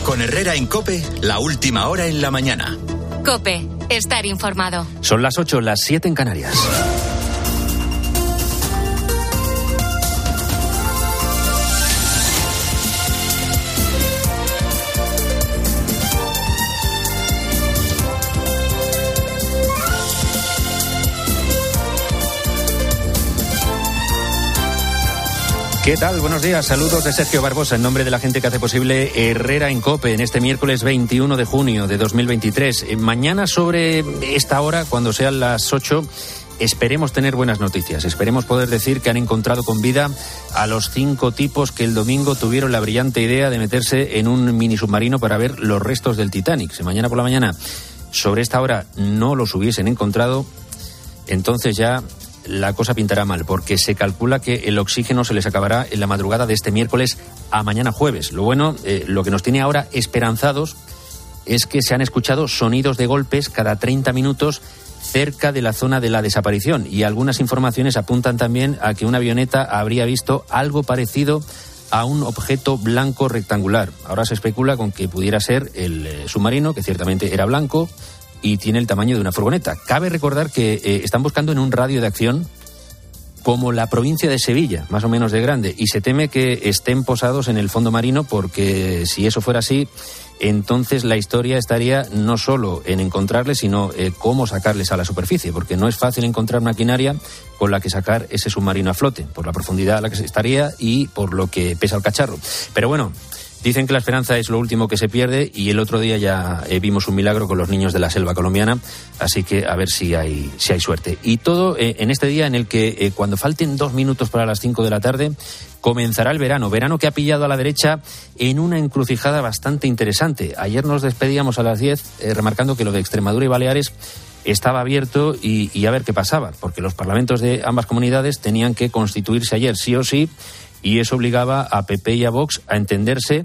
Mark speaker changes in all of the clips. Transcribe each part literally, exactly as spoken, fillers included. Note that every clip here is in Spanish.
Speaker 1: Con Herrera en COPE, la última hora en la mañana.
Speaker 2: COPE, estar informado.
Speaker 3: Son las ocho, las siete en Canarias. ¿Qué tal? Buenos días. Saludos de Sergio Barbosa en nombre de la gente que hace posible Herrera en COPE en este miércoles veintiuno de junio de dos mil veintitrés. Mañana sobre esta hora, cuando sean las ocho, esperemos tener buenas noticias. Esperemos poder decir que han encontrado con vida a los cinco tipos que el domingo tuvieron la brillante idea de meterse en un mini submarino para ver los restos del Titanic. Si mañana por la mañana sobre esta hora no los hubiesen encontrado, entonces ya la cosa pintará mal, porque se calcula que el oxígeno se les acabará en la madrugada de este miércoles a mañana jueves. Lo bueno, eh, lo que nos tiene ahora esperanzados es que se han escuchado sonidos de golpes cada treinta minutos cerca de la zona de la desaparición, y algunas informaciones apuntan también a que una avioneta habría visto algo parecido a un objeto blanco rectangular. Ahora se especula con que pudiera ser el eh, submarino, que ciertamente era blanco y tiene el tamaño de una furgoneta. Cabe recordar que eh, están buscando en un radio de acción como la provincia de Sevilla, más o menos de grande, y se teme que estén posados en el fondo marino, porque si eso fuera así, entonces la historia estaría no solo en encontrarles, sino eh, cómo sacarles a la superficie, porque no es fácil encontrar maquinaria con la que sacar ese submarino a flote, por la profundidad a la que se estaría y por lo que pesa el cacharro. Pero bueno, dicen que la esperanza es lo último que se pierde, y el otro día ya eh, vimos un milagro con los niños de la selva colombiana, así que a ver si hay, si hay suerte. Y todo eh, en este día en el que eh, cuando falten dos minutos para las cinco de la tarde comenzará el verano, verano que ha pillado a la derecha en una encrucijada bastante interesante. Ayer nos despedíamos a las diez eh, remarcando que lo de Extremadura y Baleares estaba abierto y, y a ver qué pasaba, porque los parlamentos de ambas comunidades tenían que constituirse ayer sí o sí, y eso obligaba a P P y a Vox a entenderse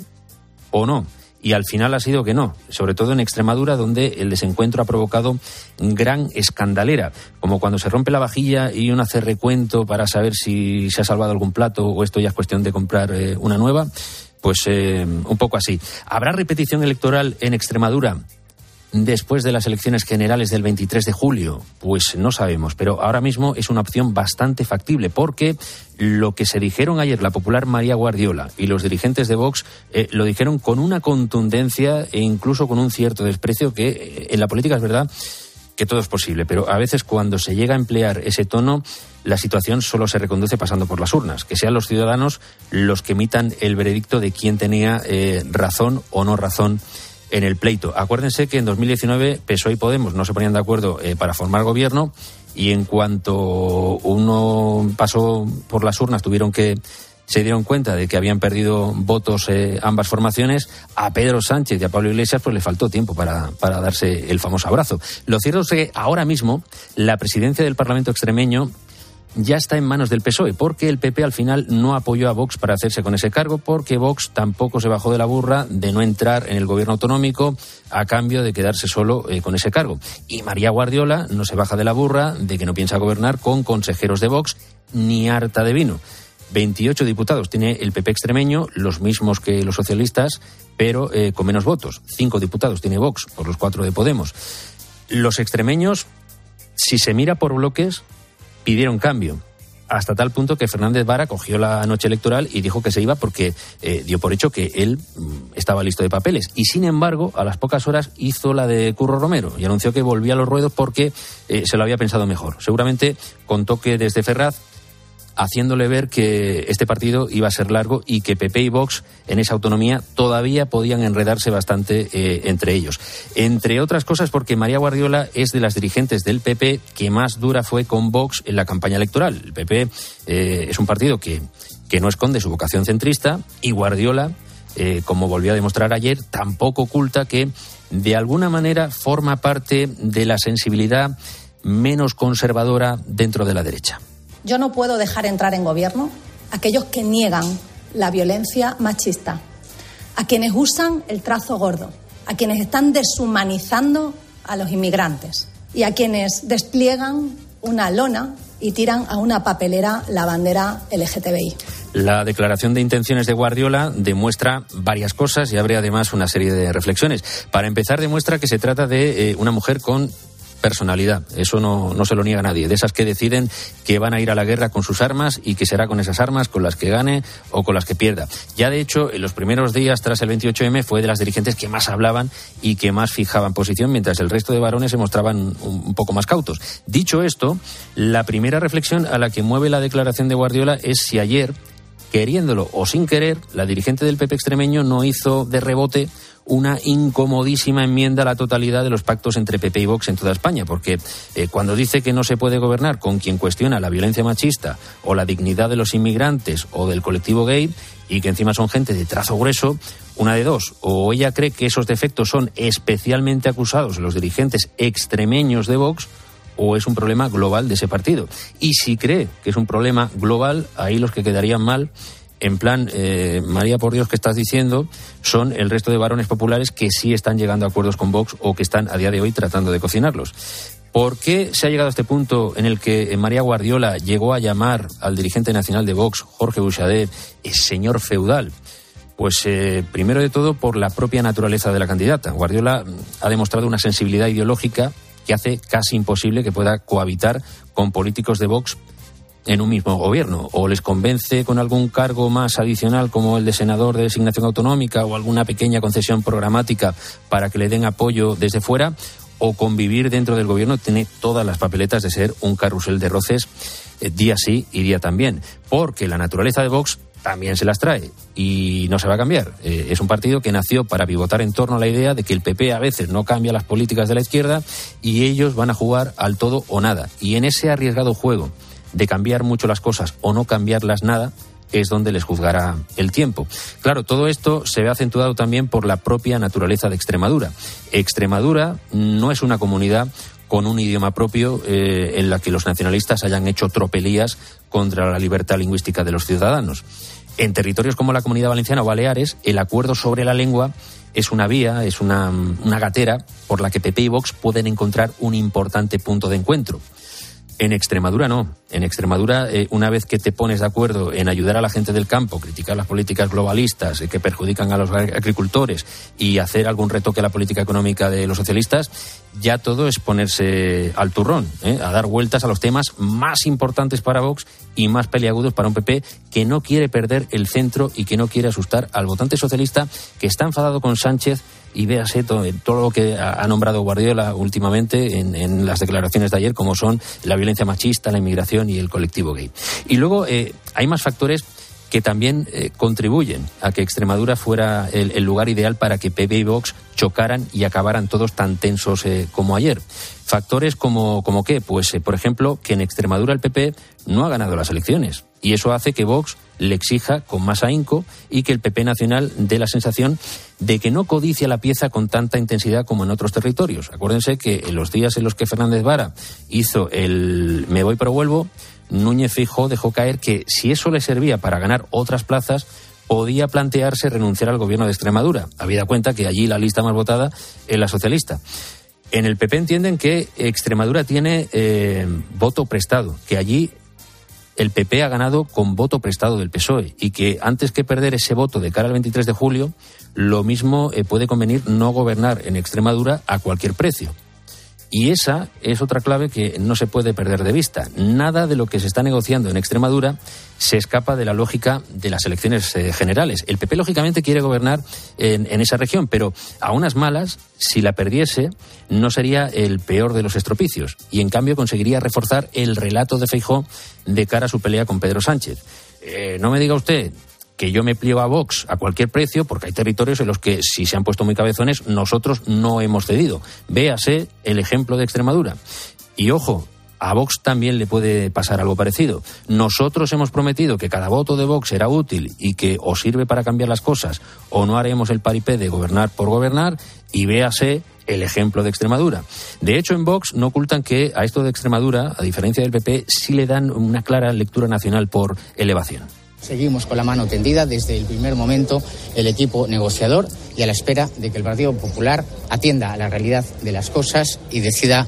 Speaker 3: o no. Y al final ha sido que no, sobre todo en Extremadura, donde el desencuentro ha provocado gran escandalera, como cuando se rompe la vajilla y uno hace recuento para saber si se ha salvado algún plato o esto ya es cuestión de comprar eh, una nueva. Pues eh, un poco así. ¿Habrá repetición electoral en Extremadura después de las elecciones generales del veintitrés de julio? Pues no sabemos, pero ahora mismo es una opción bastante factible, porque lo que se dijeron ayer la popular María Guardiola y los dirigentes de Vox eh, lo dijeron con una contundencia e incluso con un cierto desprecio que eh, en la política es verdad que todo es posible, pero a veces cuando se llega a emplear ese tono, la situación solo se reconduce pasando por las urnas, que sean los ciudadanos los que emitan el veredicto de quién tenía eh, razón o no razón en el pleito. Acuérdense que en dos mil diecinueve P S O E y Podemos no se ponían de acuerdo eh, para formar gobierno, y en cuanto uno pasó por las urnas tuvieron que se dieron cuenta de que habían perdido votos eh, ambas formaciones. A Pedro Sánchez y a Pablo Iglesias pues le faltó tiempo para, para darse el famoso abrazo. Lo cierto es que ahora mismo la presidencia del Parlamento extremeño ya está en manos del P S O E, porque el P P al final no apoyó a Vox para hacerse con ese cargo, porque Vox tampoco se bajó de la burra de no entrar en el gobierno autonómico a cambio de quedarse solo eh, con ese cargo. Y María Guardiola no se baja de la burra de que no piensa gobernar con consejeros de Vox ni harta de vino. veintiocho diputados tiene el P P extremeño, los mismos que los socialistas, pero eh, con menos votos. Cinco diputados tiene Vox, por los cuatro de Podemos. Los extremeños, si se mira por bloques, pidieron cambio, hasta tal punto que Fernández Vara cogió la noche electoral y dijo que se iba porque eh, dio por hecho que él mm, estaba listo de papeles. Y sin embargo, a las pocas horas hizo la de Curro Romero y anunció que volvía a los ruedos porque eh, se lo había pensado mejor. Seguramente con toque desde Ferraz, haciéndole ver que este partido iba a ser largo y que P P y Vox en esa autonomía todavía podían enredarse bastante eh, entre ellos. Entre otras cosas porque María Guardiola es de las dirigentes del P P que más dura fue con Vox en la campaña electoral. El P P eh, es un partido que, que no esconde su vocación centrista, y Guardiola, eh, como volvió a demostrar ayer, tampoco oculta que de alguna manera forma parte de la sensibilidad menos conservadora dentro de la derecha.
Speaker 4: Yo no puedo dejar entrar en gobierno a aquellos que niegan la violencia machista, a quienes usan el trazo gordo, a quienes están deshumanizando a los inmigrantes y a quienes despliegan una lona y tiran a una papelera la bandera L G T B I.
Speaker 3: La declaración de intenciones de Guardiola demuestra varias cosas y abre además una serie de reflexiones. Para empezar, demuestra que se trata de eh, una mujer con personalidad. Eso no, no se lo niega a nadie. De esas que deciden que van a ir a la guerra con sus armas y que será con esas armas con las que gane o con las que pierda. Ya de hecho, en los primeros días tras el veintiocho eme fue de las dirigentes que más hablaban y que más fijaban posición, mientras el resto de varones se mostraban un, un poco más cautos. Dicho esto, la primera reflexión a la que mueve la declaración de Guardiola es si ayer, queriéndolo o sin querer, la dirigente del P P extremeño no hizo de rebote una incomodísima enmienda a la totalidad de los pactos entre P P y Vox en toda España, porque eh, cuando dice que no se puede gobernar con quien cuestiona la violencia machista o la dignidad de los inmigrantes o del colectivo gay, y que encima son gente de trazo grueso, una de dos: o ella cree que esos defectos son especialmente acusados en los dirigentes extremeños de Vox, o es un problema global de ese partido. Y si cree que es un problema global, ahí los que quedarían mal, en plan, eh, María, por Dios, ¿qué estás diciendo?, son el resto de varones populares que sí están llegando a acuerdos con Vox o que están a día de hoy tratando de cocinarlos. ¿Por qué se ha llegado a este punto en el que María Guardiola llegó a llamar al dirigente nacional de Vox, Jorge Buixadet, el señor feudal? Pues eh, primero de todo por la propia naturaleza de la candidata. Guardiola ha demostrado una sensibilidad ideológica que hace casi imposible que pueda cohabitar con políticos de Vox en un mismo gobierno. O les convence con algún cargo más adicional como el de senador de designación autonómica o alguna pequeña concesión programática para que le den apoyo desde fuera, o convivir dentro del gobierno tiene todas las papeletas de ser un carrusel de roces eh, día sí y día también, porque la naturaleza de Vox también se las trae y no se va a cambiar. Eh, es un partido que nació para pivotar en torno a la idea de que el P P a veces no cambia las políticas de la izquierda y ellos van a jugar al todo o nada. Y en ese arriesgado juego de cambiar mucho las cosas o no cambiarlas nada, es donde les juzgará el tiempo. Claro, todo esto se ve acentuado también por la propia naturaleza de Extremadura. Extremadura no es una comunidad con un idioma propio eh, en la que los nacionalistas hayan hecho tropelías contra la libertad lingüística de los ciudadanos. En territorios como la Comunidad Valenciana o Baleares, el acuerdo sobre la lengua es una vía, es una, una gatera por la que P P y Vox pueden encontrar un importante punto de encuentro. En Extremadura no. En Extremadura, eh, una vez que te pones de acuerdo en ayudar a la gente del campo, criticar las políticas globalistas eh, que perjudican a los agricultores y hacer algún retoque a la política económica de los socialistas, ya todo es ponerse al turrón, ¿eh? a dar vueltas a los temas más importantes para Vox y más peliagudos para un P P que no quiere perder el centro y que no quiere asustar al votante socialista que está enfadado con Sánchez. Y véase todo, todo lo que ha nombrado Guardiola últimamente en, en las declaraciones de ayer, como son la violencia machista, la inmigración y el colectivo gay. Y luego eh, hay más factores que también eh, contribuyen a que Extremadura fuera el, el lugar ideal para que P P y Vox chocaran y acabaran todos tan tensos eh, como ayer. Factores como, como qué, pues eh, por ejemplo, que en Extremadura el P P no ha ganado las elecciones. Y eso hace que Vox le exija con más ahínco y que el P P nacional dé la sensación de que no codicia la pieza con tanta intensidad como en otros territorios. Acuérdense que en los días en los que Fernández Vara hizo el me voy pero vuelvo, Núñez Feijóo dejó caer que si eso le servía para ganar otras plazas, podía plantearse renunciar al gobierno de Extremadura, habida cuenta que allí la lista más votada es la socialista. En el P P entienden que Extremadura tiene eh, voto prestado, que allí el P P ha ganado con voto prestado del P S O E y que antes que perder ese voto de cara al veintitrés de julio, lo mismo eh, puede convenir no gobernar en Extremadura a cualquier precio. Y esa es otra clave que no se puede perder de vista. Nada de lo que se está negociando en Extremadura se escapa de la lógica de las elecciones eh, generales. El P P, lógicamente, quiere gobernar en, en esa región, pero a unas malas, si la perdiese, no sería el peor de los estropicios. Y, en cambio, conseguiría reforzar el relato de Feijóo de cara a su pelea con Pedro Sánchez. Eh, no me diga usted que yo me pliego a Vox a cualquier precio, porque hay territorios en los que, si se han puesto muy cabezones, nosotros no hemos cedido. Véase el ejemplo de Extremadura. Y ojo, a Vox también le puede pasar algo parecido. Nosotros hemos prometido que cada voto de Vox será útil y que o sirve para cambiar las cosas o no haremos el paripé de gobernar por gobernar, y véase el ejemplo de Extremadura. De hecho, en Vox no ocultan que a esto de Extremadura, a diferencia del P P, sí le dan una clara lectura nacional por elevación.
Speaker 5: Seguimos con la mano tendida desde el primer momento el equipo negociador y a la espera de que el Partido Popular atienda a la realidad de las cosas y decida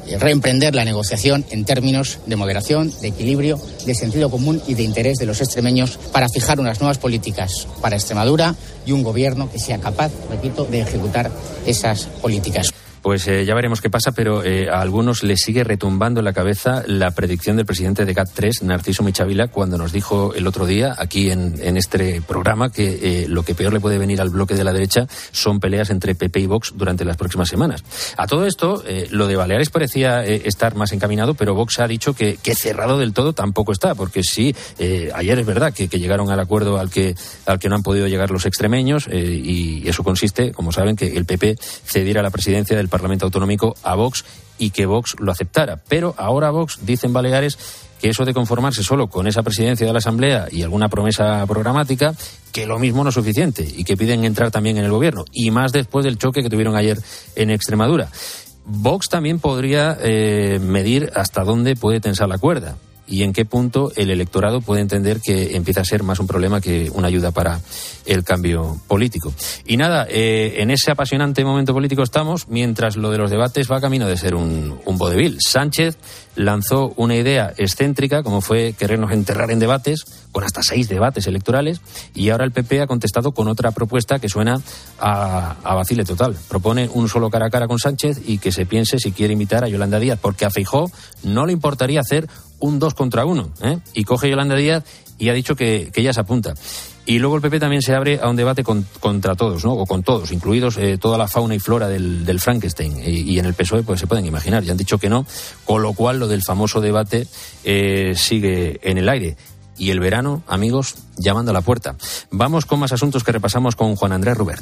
Speaker 5: reemprender la negociación en términos de moderación, de equilibrio, de sentido común y de interés de los extremeños para fijar unas nuevas políticas para Extremadura y un gobierno que sea capaz, repito, de ejecutar esas políticas.
Speaker 3: Pues eh, ya veremos qué pasa, pero eh, a algunos les sigue retumbando en la cabeza la predicción del presidente de G A T tres, Narciso Michavila, cuando nos dijo el otro día, aquí en, en este programa, que eh, lo que peor le puede venir al bloque de la derecha son peleas entre P P y Vox durante las próximas semanas. A todo esto, eh, lo de Baleares parecía eh, estar más encaminado, pero Vox ha dicho que, que cerrado del todo tampoco está, porque sí, eh, ayer es verdad que, que llegaron al acuerdo al que, al que no han podido llegar los extremeños, eh, y eso consiste, como saben, que el P P cediera la presidencia del Parlamento Autonómico a Vox y que Vox lo aceptara. Pero ahora Vox dice en Baleares que eso de conformarse solo con esa presidencia de la Asamblea y alguna promesa programática, que lo mismo no es suficiente y que piden entrar también en el gobierno, y más después del choque que tuvieron ayer en Extremadura. Vox también podría eh, medir hasta dónde puede tensar la cuerda y en qué punto el electorado puede entender que empieza a ser más un problema que una ayuda para el cambio político. Y nada, eh, en ese apasionante momento político estamos, mientras lo de los debates va camino de ser un, un vodevil. Sánchez lanzó una idea excéntrica, como fue querernos enterrar en debates, con hasta seis debates electorales, y ahora el P P ha contestado con otra propuesta que suena a, a vacile total. Propone un solo cara a cara con Sánchez y que se piense si quiere invitar a Yolanda Díaz, porque a Feijóo no le importaría hacer un dos contra uno, ¿eh? Y coge Yolanda Díaz y ha dicho que, que ella se apunta. Y luego el P P también se abre a un debate con, contra todos, ¿no? O con todos, incluidos eh, toda la fauna y flora del, del Frankenstein. Y, y en el P S O E pues se pueden imaginar, ya han dicho que no, con lo cual lo del famoso debate eh, sigue en el aire. Y el verano, amigos, llamando a la puerta. Vamos con más asuntos que repasamos con Juan Andrés Rubert.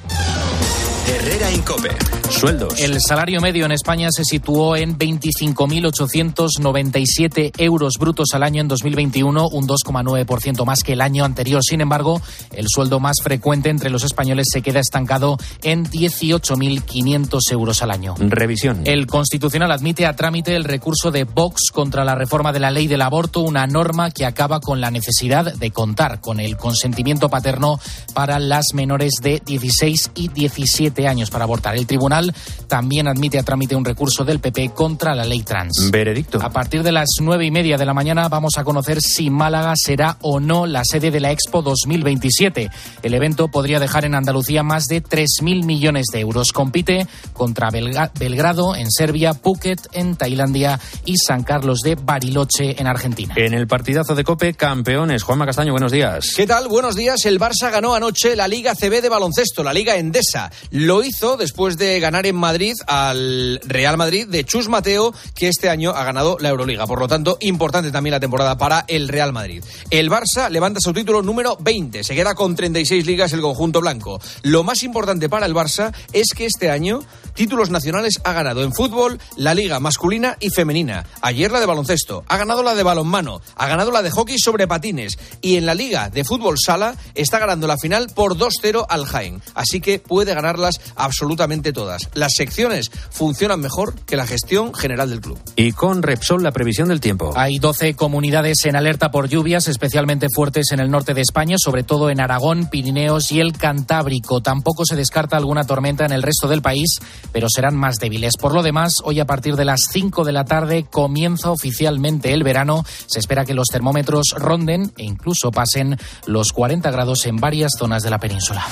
Speaker 1: Herrera Incope.
Speaker 3: Sueldos.
Speaker 6: El salario medio en España se situó en veinticinco mil ochocientos noventa y siete euros brutos al año en dos mil veintiuno, un dos coma nueve por ciento más que el año anterior. Sin embargo, el sueldo más frecuente entre los españoles se queda estancado en dieciocho mil quinientos euros al año.
Speaker 3: Revisión.
Speaker 6: El Constitucional admite a trámite el recurso de Vox contra la reforma de la ley del aborto, una norma que acaba con la necesidad de contar con el consentimiento paterno para las menores de dieciséis y diecisiete años para abortar. El tribunal también admite a trámite un recurso del P P contra la ley trans.
Speaker 3: Veredicto.
Speaker 6: A partir de las nueve y media de la mañana vamos a conocer si Málaga será o no la sede de la Expo dos mil veintisiete. El evento podría dejar en Andalucía más de tres mil millones de euros. Compite contra Belga- Belgrado en Serbia, Phuket en Tailandia y San Carlos de Bariloche en Argentina.
Speaker 3: En el partidazo de COPE, campeones. Juanma Castaño, buenos días.
Speaker 7: ¿Qué tal? Buenos días. El Barça ganó anoche la Liga C B de baloncesto, la Liga Endesa. Lo hizo después de ganar en Madrid al Real Madrid de Chus Mateo, que este año ha ganado la Euroliga. Por lo tanto, importante también la temporada para el Real Madrid. El Barça levanta su título número veinte. Se queda con treinta y seis ligas el conjunto blanco. Lo más importante para el Barça es que este año títulos nacionales ha ganado en fútbol la Liga masculina y femenina. Ayer la de baloncesto. Ha ganado la de balonmano. Ha ganado la de hockey sobre patines. Y en la Liga de fútbol sala está ganando la final por dos cero al Jaén. Así que puede ganarlas absolutamente todas. Las secciones funcionan mejor que la gestión general del club.
Speaker 3: Y con Repsol, la previsión del tiempo.
Speaker 6: Hay doce comunidades en alerta por lluvias especialmente fuertes en el norte de España, sobre todo en Aragón, Pirineos y el Cantábrico. Tampoco se descarta alguna tormenta en el resto del país, pero serán más débiles. Por lo demás, hoy a partir de las cinco de la tarde comienza oficialmente el verano. Se espera que los termómetros ronden e incluso pasen los cuarenta grados en varias zonas de la península.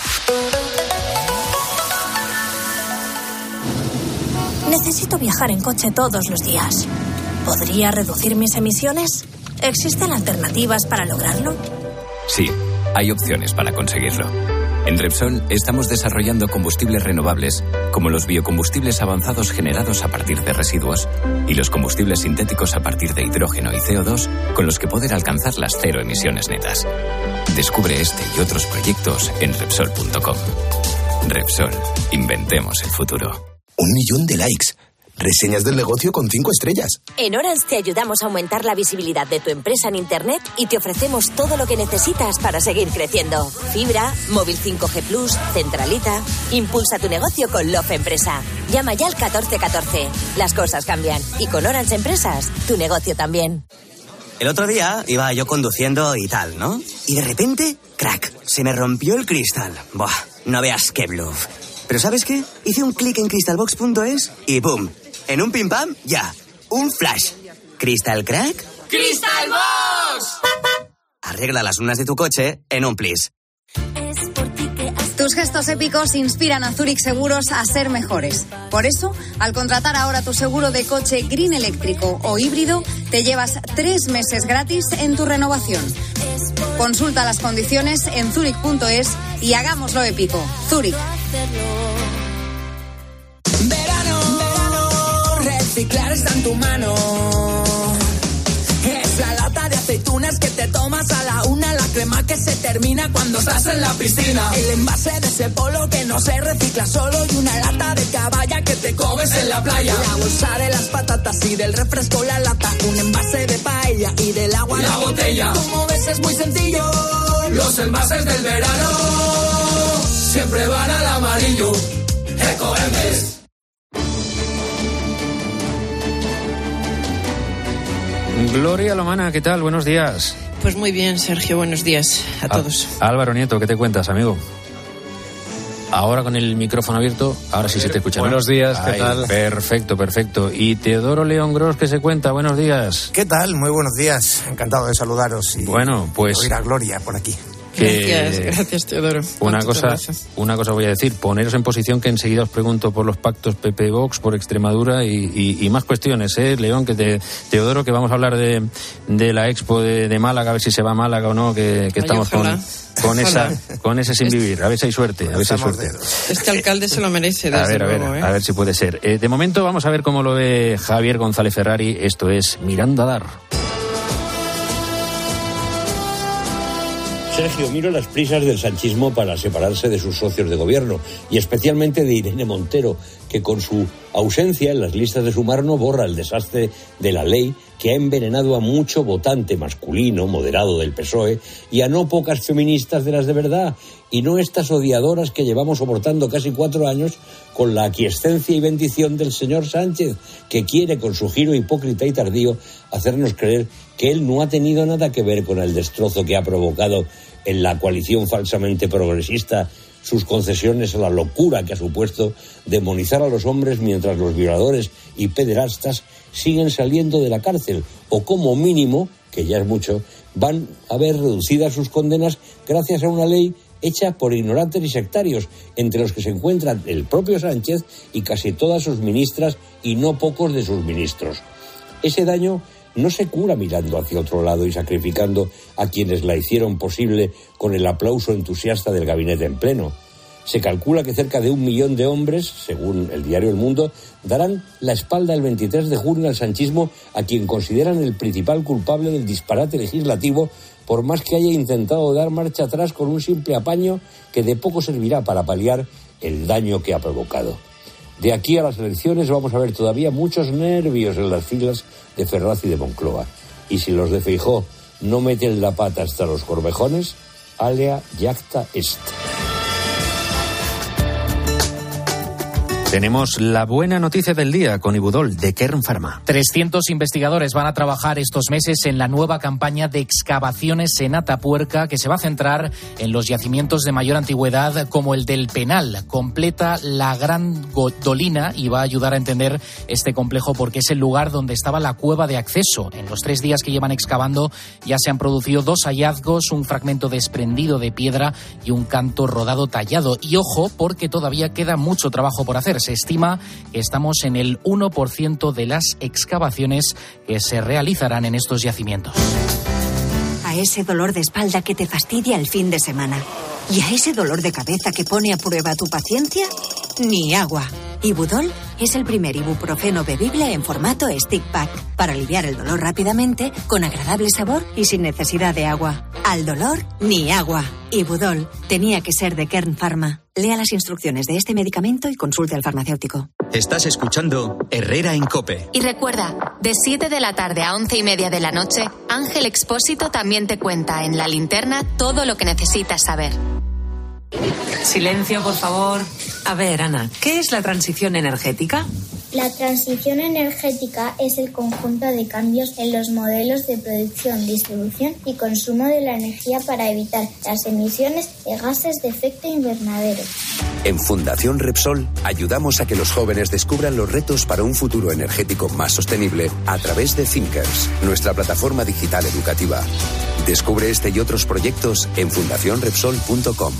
Speaker 8: Necesito viajar en coche todos los días. ¿Podría reducir mis emisiones? ¿Existen alternativas para lograrlo?
Speaker 9: Sí, hay opciones para conseguirlo. En Repsol estamos desarrollando combustibles renovables, como los biocombustibles avanzados generados a partir de residuos y los combustibles sintéticos a partir de hidrógeno y C O dos, con los que poder alcanzar las cero emisiones netas. Descubre este y otros proyectos en Repsol punto com. Repsol, inventemos el futuro.
Speaker 10: Un millón de likes. Reseñas del negocio con cinco estrellas.
Speaker 8: En Orange te ayudamos a aumentar la visibilidad de tu empresa en Internet y te ofrecemos todo lo que necesitas para seguir creciendo. Fibra, móvil cinco G plus, centralita. Impulsa tu negocio con Love Empresa. Llama ya al catorce catorce. Las cosas cambian y con Orange Empresas, tu negocio también.
Speaker 11: El otro día iba yo conduciendo y tal, ¿no? Y de repente, crack, se me rompió el cristal. Buah, no veas qué bluff. Pero ¿sabes qué? Hice un clic en crystalbox punto es y ¡boom! En un pim pam, ya. Un flash. ¿Crystal Crack?
Speaker 12: ¡Crystal Box!
Speaker 11: Arregla las lunas de tu coche en un plis.
Speaker 13: Tus gestos épicos inspiran a Zurich Seguros a ser mejores. Por eso, al contratar ahora tu seguro de coche green eléctrico o híbrido, te llevas tres meses gratis en tu renovación. Consulta las condiciones en zurich punto es y hagámoslo épico. Zurich.
Speaker 12: Verano, verano, reciclar está en tu mano. Es la lata de aceitunas que te tomas a la una, la crema que se termina cuando estás en la piscina, el envase de ese polo que no se recicla solo y una lata de caballa que te comes en la playa, la bolsa de las patatas y del refresco la lata, un envase de paella y del agua la botella. Como ves es muy sencillo, los envases del verano siempre van al amarillo. Ecoembes.
Speaker 3: Gloria Lomana, ¿qué tal? Buenos días.
Speaker 14: Pues muy bien, Sergio, buenos días a todos.
Speaker 3: Álvaro Nieto, ¿qué te cuentas, amigo? Ahora con el micrófono abierto, ahora sí se te escucha.
Speaker 15: Buenos días, ¿qué
Speaker 3: Ay,
Speaker 15: tal?
Speaker 3: Perfecto, perfecto. Y Teodoro León Gros, ¿qué se cuenta? Buenos días.
Speaker 16: ¿Qué tal? Muy buenos días. Encantado de saludaros y
Speaker 3: bueno, pues
Speaker 16: oír a Gloria por aquí.
Speaker 14: Gracias, gracias, Teodoro.
Speaker 3: Una cosa, una cosa voy a decir, poneros en posición que enseguida os pregunto por los pactos P P-Vox, por Extremadura y, y, y más cuestiones, ¿eh, León? Que te, Teodoro, que vamos a hablar de, de la Expo de, de Málaga, a ver si se va a Málaga o no, que, que estamos con, con, esa, con ese sin vivir. A ver si hay suerte, a ver si hay suerte.
Speaker 14: Este alcalde se lo merece, desde
Speaker 3: a ver, a ver,
Speaker 14: luego, ¿eh?
Speaker 3: a ver si puede ser. Eh, de momento vamos a ver cómo lo ve Javier González Ferrari. Esto es Mirando a Dar.
Speaker 17: Sergio, miro las prisas del sanchismo para separarse de sus socios de gobierno y especialmente de Irene Montero, que con su ausencia en las listas de Sumar no borra el desastre de la ley que ha envenenado a mucho votante masculino, moderado del P S O E y a no pocas feministas de las de verdad, y no estas odiadoras que llevamos soportando casi cuatro años con la aquiescencia y bendición del señor Sánchez, que quiere con su giro hipócrita y tardío hacernos creer que él no ha tenido nada que ver con el destrozo que ha provocado en la coalición falsamente progresista, sus concesiones a la locura que ha supuesto demonizar a los hombres mientras los violadores y pederastas siguen saliendo de la cárcel, o como mínimo, que ya es mucho, van a ver reducidas sus condenas gracias a una ley hecha por ignorantes y sectarios, entre los que se encuentran el propio Sánchez y casi todas sus ministras y no pocos de sus ministros. Ese daño no se cura mirando hacia otro lado y sacrificando a quienes la hicieron posible con el aplauso entusiasta del gabinete en pleno. Se calcula que cerca de un millón de hombres, según el diario El Mundo, darán la espalda el veintitrés de junio al sanchismo, a quien consideran el principal culpable del disparate legislativo, por más que haya intentado dar marcha atrás con un simple apaño que de poco servirá para paliar el daño que ha provocado. De aquí a las elecciones vamos a ver todavía muchos nervios en las filas de Ferraz y de Moncloa. Y si los de Feijóo no meten la pata hasta los corvejones, alea jacta est.
Speaker 3: Tenemos la buena noticia del día con Ibudol de Kern Pharma.
Speaker 6: trescientos investigadores van a trabajar estos meses en la nueva campaña de excavaciones en Atapuerca, que se va a centrar en los yacimientos de mayor antigüedad como el del Penal. Completa la Gran Dolina y va a ayudar a entender este complejo porque es el lugar donde estaba la cueva de acceso. En los tres días que llevan excavando ya se han producido dos hallazgos, un fragmento desprendido de piedra y un canto rodado tallado. Y ojo, porque todavía queda mucho trabajo por hacer. Se estima que estamos en el uno por ciento de las excavaciones que se realizarán en estos yacimientos.
Speaker 18: A ese dolor de espalda que te fastidia el fin de semana y a ese dolor de cabeza que pone a prueba tu paciencia, ni agua. Ibudol es el primer ibuprofeno bebible en formato stick pack para aliviar el dolor rápidamente, con agradable sabor y sin necesidad de agua. Al dolor, ni agua. Ibudol tenía que ser de Kern Pharma. Lea las instrucciones de este medicamento y consulte al farmacéutico.
Speaker 1: Estás escuchando Herrera en COPE.
Speaker 2: Y recuerda, de siete de la tarde a once y media de la noche, Ángel Expósito también te cuenta en La Linterna todo lo que necesitas saber.
Speaker 19: Silencio, por favor. A ver, Ana, ¿qué es la transición energética?
Speaker 20: La transición energética es el conjunto de cambios en los modelos de producción, distribución y consumo de la energía para evitar las emisiones de gases de efecto invernadero.
Speaker 15: En Fundación Repsol ayudamos a que los jóvenes descubran los retos para un futuro energético más sostenible a través de Thinkers, nuestra plataforma digital educativa. Descubre este y otros proyectos en fundación repsol punto com.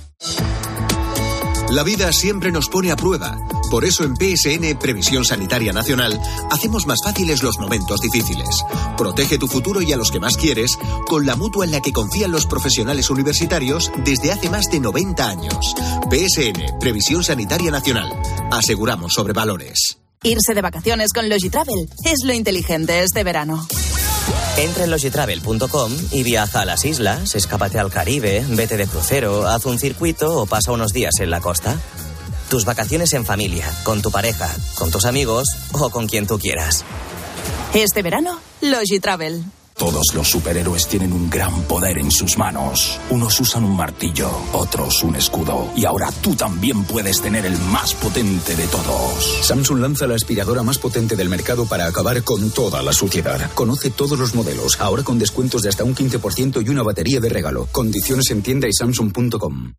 Speaker 21: La vida siempre nos pone a prueba. Por eso en P S N, Previsión Sanitaria Nacional, hacemos más fáciles los momentos difíciles. Protege tu futuro y a los que más quieres con la mutua en la que confían los profesionales universitarios desde hace más de noventa años. P S N, Previsión Sanitaria Nacional. Aseguramos sobre valores.
Speaker 22: Irse de vacaciones con Logitravel es lo inteligente este verano.
Speaker 11: Entra en logitravel punto com y viaja a las islas, escápate al Caribe, vete de crucero, haz un circuito o pasa unos días en la costa. Tus vacaciones en familia, con tu pareja, con tus amigos o con quien tú quieras.
Speaker 22: Este verano, Logitravel.
Speaker 23: Todos los superhéroes tienen un gran poder en sus manos. Unos usan un martillo, otros un escudo. Y ahora tú también puedes tener el más potente de todos.
Speaker 24: Samsung lanza la aspiradora más potente del mercado para acabar con toda la suciedad. Conoce todos los modelos, ahora con descuentos de hasta un quince por ciento y una batería de regalo. Condiciones en tienda y samsung punto com.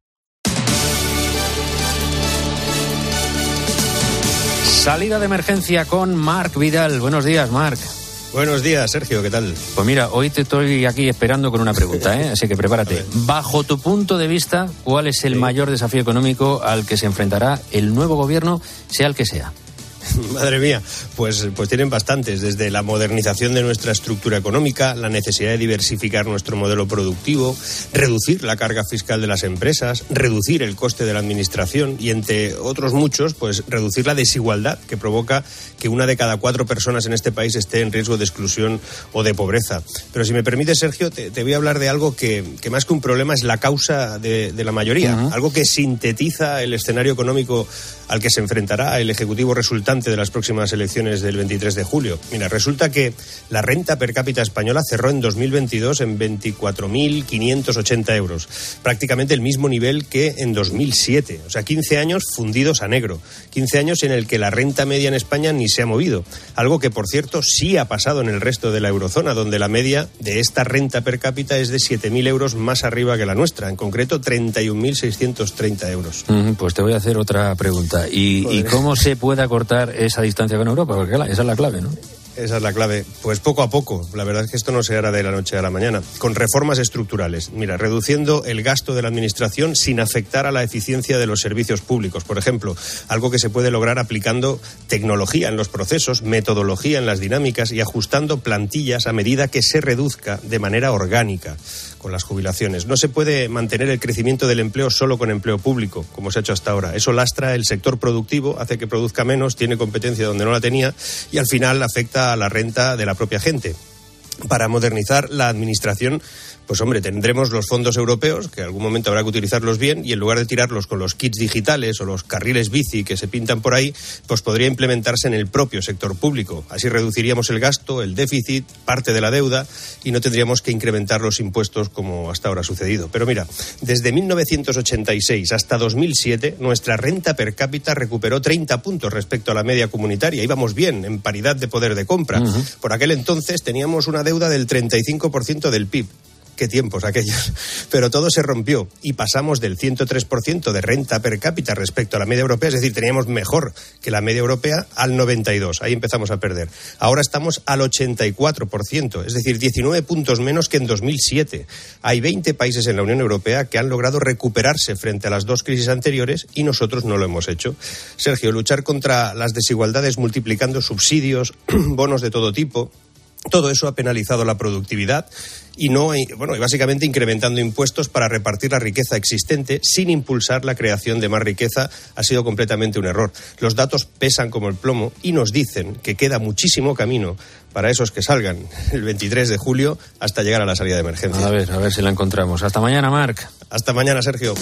Speaker 3: Salida de emergencia con Marc Vidal. Buenos días, Marc.
Speaker 25: Buenos días, Sergio, ¿qué tal?
Speaker 3: Pues mira, hoy te estoy aquí esperando con una pregunta, ¿eh? Así que prepárate. Bajo tu punto de vista, ¿cuál es el sí. mayor desafío económico al que se enfrentará el nuevo gobierno, sea el que sea?
Speaker 25: Madre mía, pues, pues tienen bastantes, desde la modernización de nuestra estructura económica, la necesidad de diversificar nuestro modelo productivo, reducir la carga fiscal de las empresas, reducir el coste de la administración y, entre otros muchos, pues reducir la desigualdad que provoca que una de cada cuatro personas en este país esté en riesgo de exclusión o de pobreza. Pero si me permite, Sergio, te, te voy a hablar de algo que, que más que un problema es la causa de, de la mayoría, uh-huh. algo que sintetiza el escenario económico al que se enfrentará el Ejecutivo resultante de las próximas elecciones del veintitrés de julio. Mira, resulta que la renta per cápita española cerró en dos mil veintidós en veinticuatro mil quinientos ochenta euros, prácticamente el mismo nivel que en dos mil siete, o sea, quince años fundidos a negro, quince años en el que la renta media en España ni se ha movido, algo que, por cierto, sí ha pasado en el resto de la eurozona, donde la media de esta renta per cápita es de siete mil euros más arriba que la nuestra, en concreto treinta y un mil seiscientos treinta euros.
Speaker 3: Mm, pues te voy a hacer otra pregunta. ¿Y, ¿Y cómo se puede acortar esa distancia con Europa? Porque esa es la clave, ¿no?
Speaker 25: Esa es la clave. Pues poco a poco. La verdad es que esto no se hará de la noche a la mañana. Con reformas estructurales. Mira, reduciendo el gasto de la administración sin afectar a la eficiencia de los servicios públicos. Por ejemplo, algo que se puede lograr aplicando tecnología en los procesos, metodología en las dinámicas y ajustando plantillas a medida que se reduzca de manera orgánica con las jubilaciones. No se puede mantener el crecimiento del empleo solo con empleo público, como se ha hecho hasta ahora. Eso lastra el sector productivo, hace que produzca menos, tiene competencia donde no la tenía y al final afecta a la renta de la propia gente. Para modernizar la administración, pues hombre, tendremos los fondos europeos, que en algún momento habrá que utilizarlos bien, y en lugar de tirarlos con los kits digitales o los carriles bici que se pintan por ahí, pues podría implementarse en el propio sector público. Así reduciríamos el gasto, el déficit, parte de la deuda, y no tendríamos que incrementar los impuestos como hasta ahora ha sucedido. Pero mira, desde mil novecientos ochenta y seis hasta dos mil siete, nuestra renta per cápita recuperó treinta puntos respecto a la media comunitaria. Íbamos bien, en paridad de poder de compra. Uh-huh. Por aquel entonces teníamos una deuda del treinta y cinco por ciento del P I B. Qué tiempos aquellos. Pero todo se rompió y pasamos del ciento tres por ciento de renta per cápita respecto a la media europea, es decir, teníamos mejor que la media europea, al noventa y dos. Ahí empezamos a perder. Ahora estamos al ochenta y cuatro por ciento, es decir, diecinueve puntos menos que en dos mil siete. Hay veinte países en la Unión Europea que han logrado recuperarse frente a las dos crisis anteriores y nosotros no lo hemos hecho. Sergio, luchar contra las desigualdades multiplicando subsidios, bonos de todo tipo, todo eso ha penalizado la productividad y no, bueno, y básicamente incrementando impuestos para repartir la riqueza existente sin impulsar la creación de más riqueza ha sido completamente un error. Los datos pesan como el plomo y nos dicen que queda muchísimo camino para esos que salgan el veintitrés de julio hasta llegar a la salida de emergencia.
Speaker 3: A ver, a ver si la encontramos. Hasta mañana, Marc.
Speaker 25: Hasta mañana, Sergio.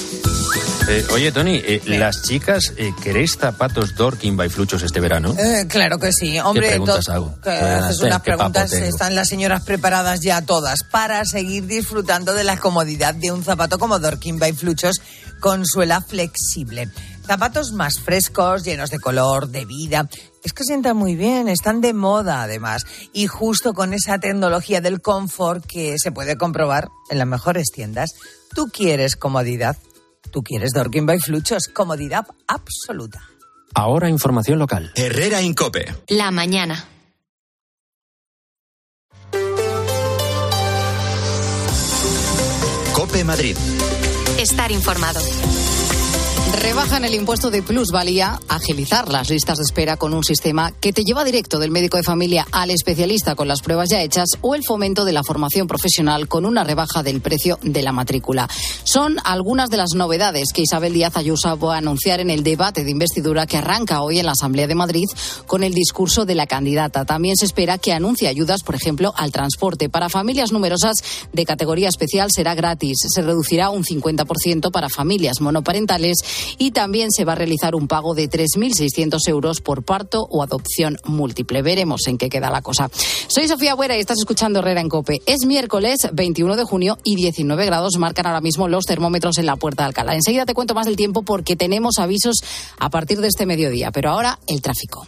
Speaker 3: Eh, oye, Tony, eh, ¿las chicas eh, queréis zapatos Dorking by Fluchos este verano?
Speaker 26: Eh, claro que sí. Hombre,
Speaker 3: ¿qué preguntas
Speaker 26: to-
Speaker 3: hago?
Speaker 26: Que
Speaker 3: Buenas,
Speaker 26: haces unas
Speaker 3: ¿qué
Speaker 26: preguntas,
Speaker 3: papo tengo?
Speaker 26: están las señoras preparadas ya todas para seguir disfrutando de la comodidad de un zapato como Dorking by Fluchos con suela flexible. Zapatos más frescos, llenos de color, de vida. Es que sientan muy bien, están de moda además. Y justo con esa tecnología del confort que se puede comprobar en las mejores tiendas. ¿Tú quieres comodidad? Tú quieres Dorking by Fluchos, comodidad absoluta.
Speaker 3: Ahora información local.
Speaker 1: Herrera Incope.
Speaker 2: La mañana.
Speaker 1: Cope Madrid.
Speaker 2: Estar informado.
Speaker 4: Rebajan el impuesto de plusvalía, agilizar las listas de espera con un sistema que te lleva directo del médico de familia al especialista con las pruebas ya hechas, o el fomento de la formación profesional con una rebaja del precio de la matrícula. Son algunas de las novedades que Isabel Díaz Ayuso va a anunciar en el debate de investidura que arranca hoy en la Asamblea de Madrid con el discurso de la candidata. También se espera que anuncie ayudas, por ejemplo, al transporte. Para familias numerosas de categoría especial será gratis. Se reducirá un cincuenta por ciento para familias monoparentales y también se va a realizar un pago de tres mil seiscientos euros por parto o adopción múltiple. Veremos en qué queda la cosa. Soy Sofía Buera y estás escuchando Herrera en COPE. Es miércoles veintiuno de junio y diecinueve grados marcan ahora mismo los termómetros en la Puerta de Alcalá. Enseguida te cuento más del tiempo porque tenemos avisos a partir de este mediodía. Pero ahora el tráfico.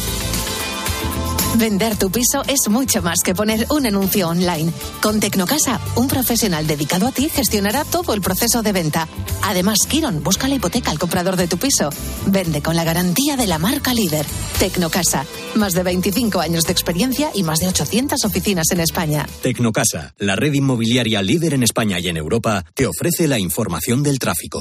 Speaker 5: Vender tu piso es mucho más que poner un anuncio online. Con Tecnocasa, un profesional dedicado a ti gestionará todo el proceso de venta. Además, Kiron busca la hipoteca al comprador de tu piso. Vende con la garantía de la marca líder. Tecnocasa, más de veinticinco años de experiencia y más de ochocientas oficinas en España.
Speaker 7: Tecnocasa, la red inmobiliaria líder en España y en Europa, te ofrece la información del tráfico.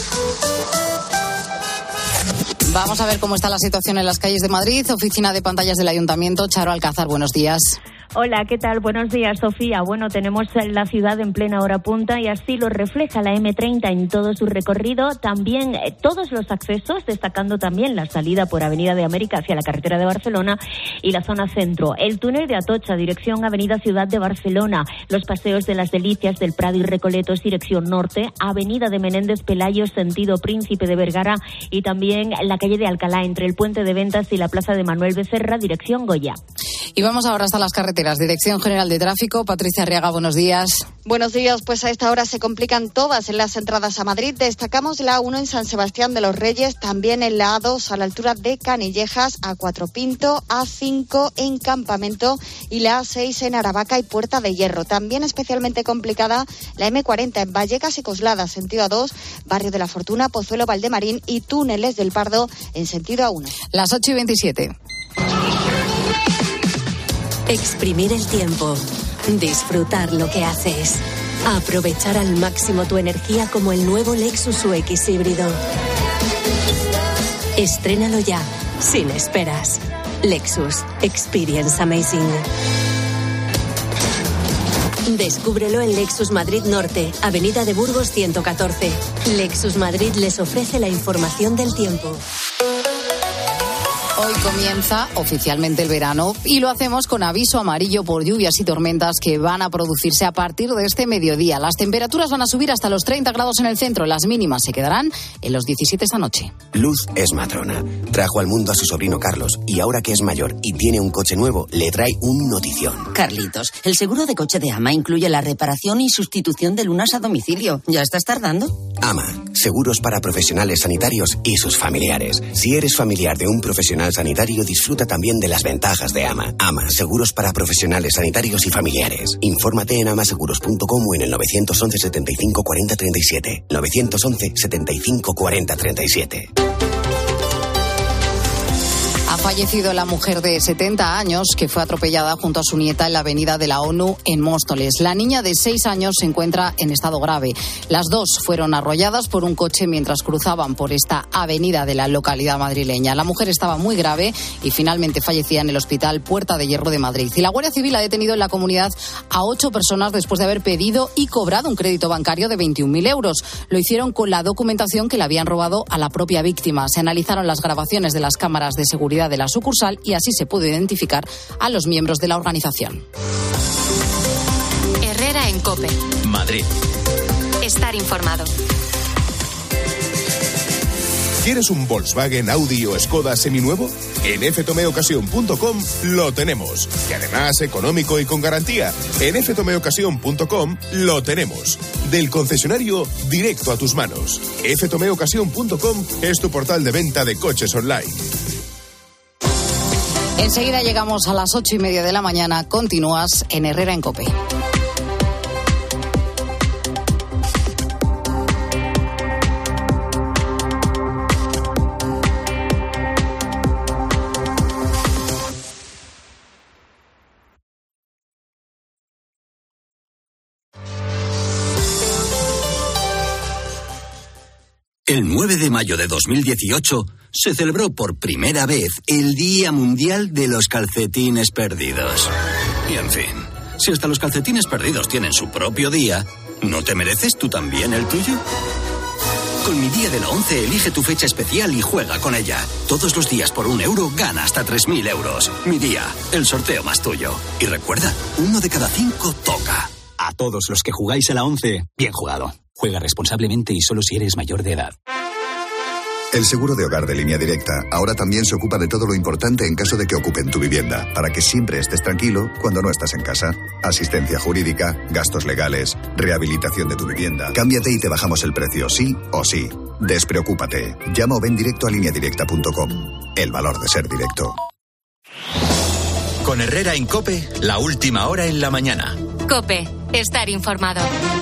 Speaker 4: Vamos a ver cómo está la situación en las calles de Madrid. Oficina de pantallas del Ayuntamiento, Charo Alcázar, buenos días.
Speaker 8: Hola, ¿qué tal? Buenos días, Sofía. Bueno, tenemos la ciudad en plena hora punta y así lo refleja la eme treinta en todo su recorrido. También eh, todos los accesos, destacando también la salida por Avenida de América hacia la carretera de Barcelona y la zona centro. El túnel de Atocha, dirección Avenida Ciudad de Barcelona. Los paseos de las Delicias del Prado y Recoletos, dirección norte. Avenida de Menéndez Pelayo, sentido Príncipe de Vergara. Y también la calle de Alcalá, entre el Puente de Ventas y la Plaza de Manuel Becerra, dirección Goya.
Speaker 4: Y vamos ahora hasta las carreteras. Dirección General de Tráfico, Patricia Arriaga, buenos días.
Speaker 9: Buenos días, pues a esta hora se complican todas en las entradas a Madrid. Destacamos la A uno en San Sebastián de los Reyes, también en la A dos a la altura de Canillejas, A cuatro Pinto, A cinco en Campamento y la A seis en Aravaca y Puerta de Hierro. También especialmente complicada la eme cuarenta en Vallecas y Coslada, sentido A dos, Barrio de la Fortuna, Pozuelo Valdemarín y Túneles del Pardo en sentido A uno.
Speaker 4: Las ocho y veintisiete.
Speaker 5: Exprimir el tiempo, disfrutar lo que haces, aprovechar al máximo tu energía como el nuevo Lexus U X híbrido. Estrénalo ya, sin esperas. Lexus, experience amazing. Descúbrelo en Lexus Madrid Norte, Avenida de Burgos ciento catorce. Lexus Madrid les ofrece la información del tiempo.
Speaker 4: Hoy comienza oficialmente el verano y lo hacemos con aviso amarillo por lluvias y tormentas que van a producirse a partir de este mediodía. Las temperaturas van a subir hasta los treinta grados en el centro, las mínimas se quedarán en los diecisiete esta noche.
Speaker 10: Luz es matrona. Trajo al mundo a su sobrino Carlos y ahora que es mayor y tiene un coche nuevo, le trae un notición.
Speaker 27: Carlitos, el seguro de coche de AMA incluye la reparación y sustitución de lunas a domicilio. ¿Ya estás tardando?
Speaker 10: AMA, seguros para profesionales sanitarios y sus familiares. Si eres familiar de un profesional sanitario, disfruta también de las ventajas de AMA. AMA, seguros para profesionales sanitarios y familiares. Infórmate en amaseguros punto com o en el nueve once, setenta y cinco, cuarenta, treinta y siete. nueve once, setenta y cinco, cuarenta, treinta y siete.
Speaker 4: Ha fallecido la mujer de setenta años que fue atropellada junto a su nieta en la avenida de la ONU en Móstoles. La niña de seis años se encuentra en estado grave. Las dos fueron arrolladas por un coche mientras cruzaban por esta avenida de la localidad madrileña. La mujer estaba muy grave y finalmente fallecía en el hospital Puerta de Hierro de Madrid. Y la Guardia Civil ha detenido en la comunidad a ocho personas después de haber pedido y cobrado un crédito bancario de veintiún mil euros. Lo hicieron con la documentación que le habían robado a la propia víctima. Se analizaron las grabaciones de las cámaras de seguridad de la sucursal y así se pudo identificar a los miembros de la organización.
Speaker 2: Herrera en COPE.
Speaker 1: Madrid.
Speaker 2: Estar informado.
Speaker 28: ¿Quieres un Volkswagen, Audi o Skoda seminuevo? En efe tome ocasión punto com lo tenemos. Y además económico y con garantía. En efe tome ocasión punto com lo tenemos. Del concesionario directo a tus manos. efe tome ocasión punto com es tu portal de venta de coches online.
Speaker 4: Enseguida llegamos a las ocho y media de la mañana. Continúas en Herrera en COPE.
Speaker 6: El nueve de mayo de dos mil dieciocho se celebró por primera vez el Día Mundial de los Calcetines Perdidos. Y en fin, si hasta los calcetines perdidos tienen su propio día, ¿no te mereces tú también el tuyo? Con Mi Día de la ONCE elige tu fecha especial y juega con ella. Todos los días por un euro gana hasta tres mil euros. Mi Día, el sorteo más tuyo. Y recuerda, uno de cada cinco toca.
Speaker 24: A todos los que jugáis a la ONCE, bien jugado. Juega responsablemente y solo si eres mayor de edad.
Speaker 12: El seguro de hogar de Línea Directa ahora también se ocupa de todo lo importante en caso de que ocupen tu vivienda, para que siempre estés tranquilo cuando no estás en casa. Asistencia jurídica, gastos legales, rehabilitación de tu vivienda. Cámbiate y te bajamos el precio, sí o sí. Despreocúpate. Llama o ven directo a línea directa punto com. El valor de ser directo.
Speaker 1: Con Herrera en COPE, la última hora en la mañana.
Speaker 2: COPE, estar informado.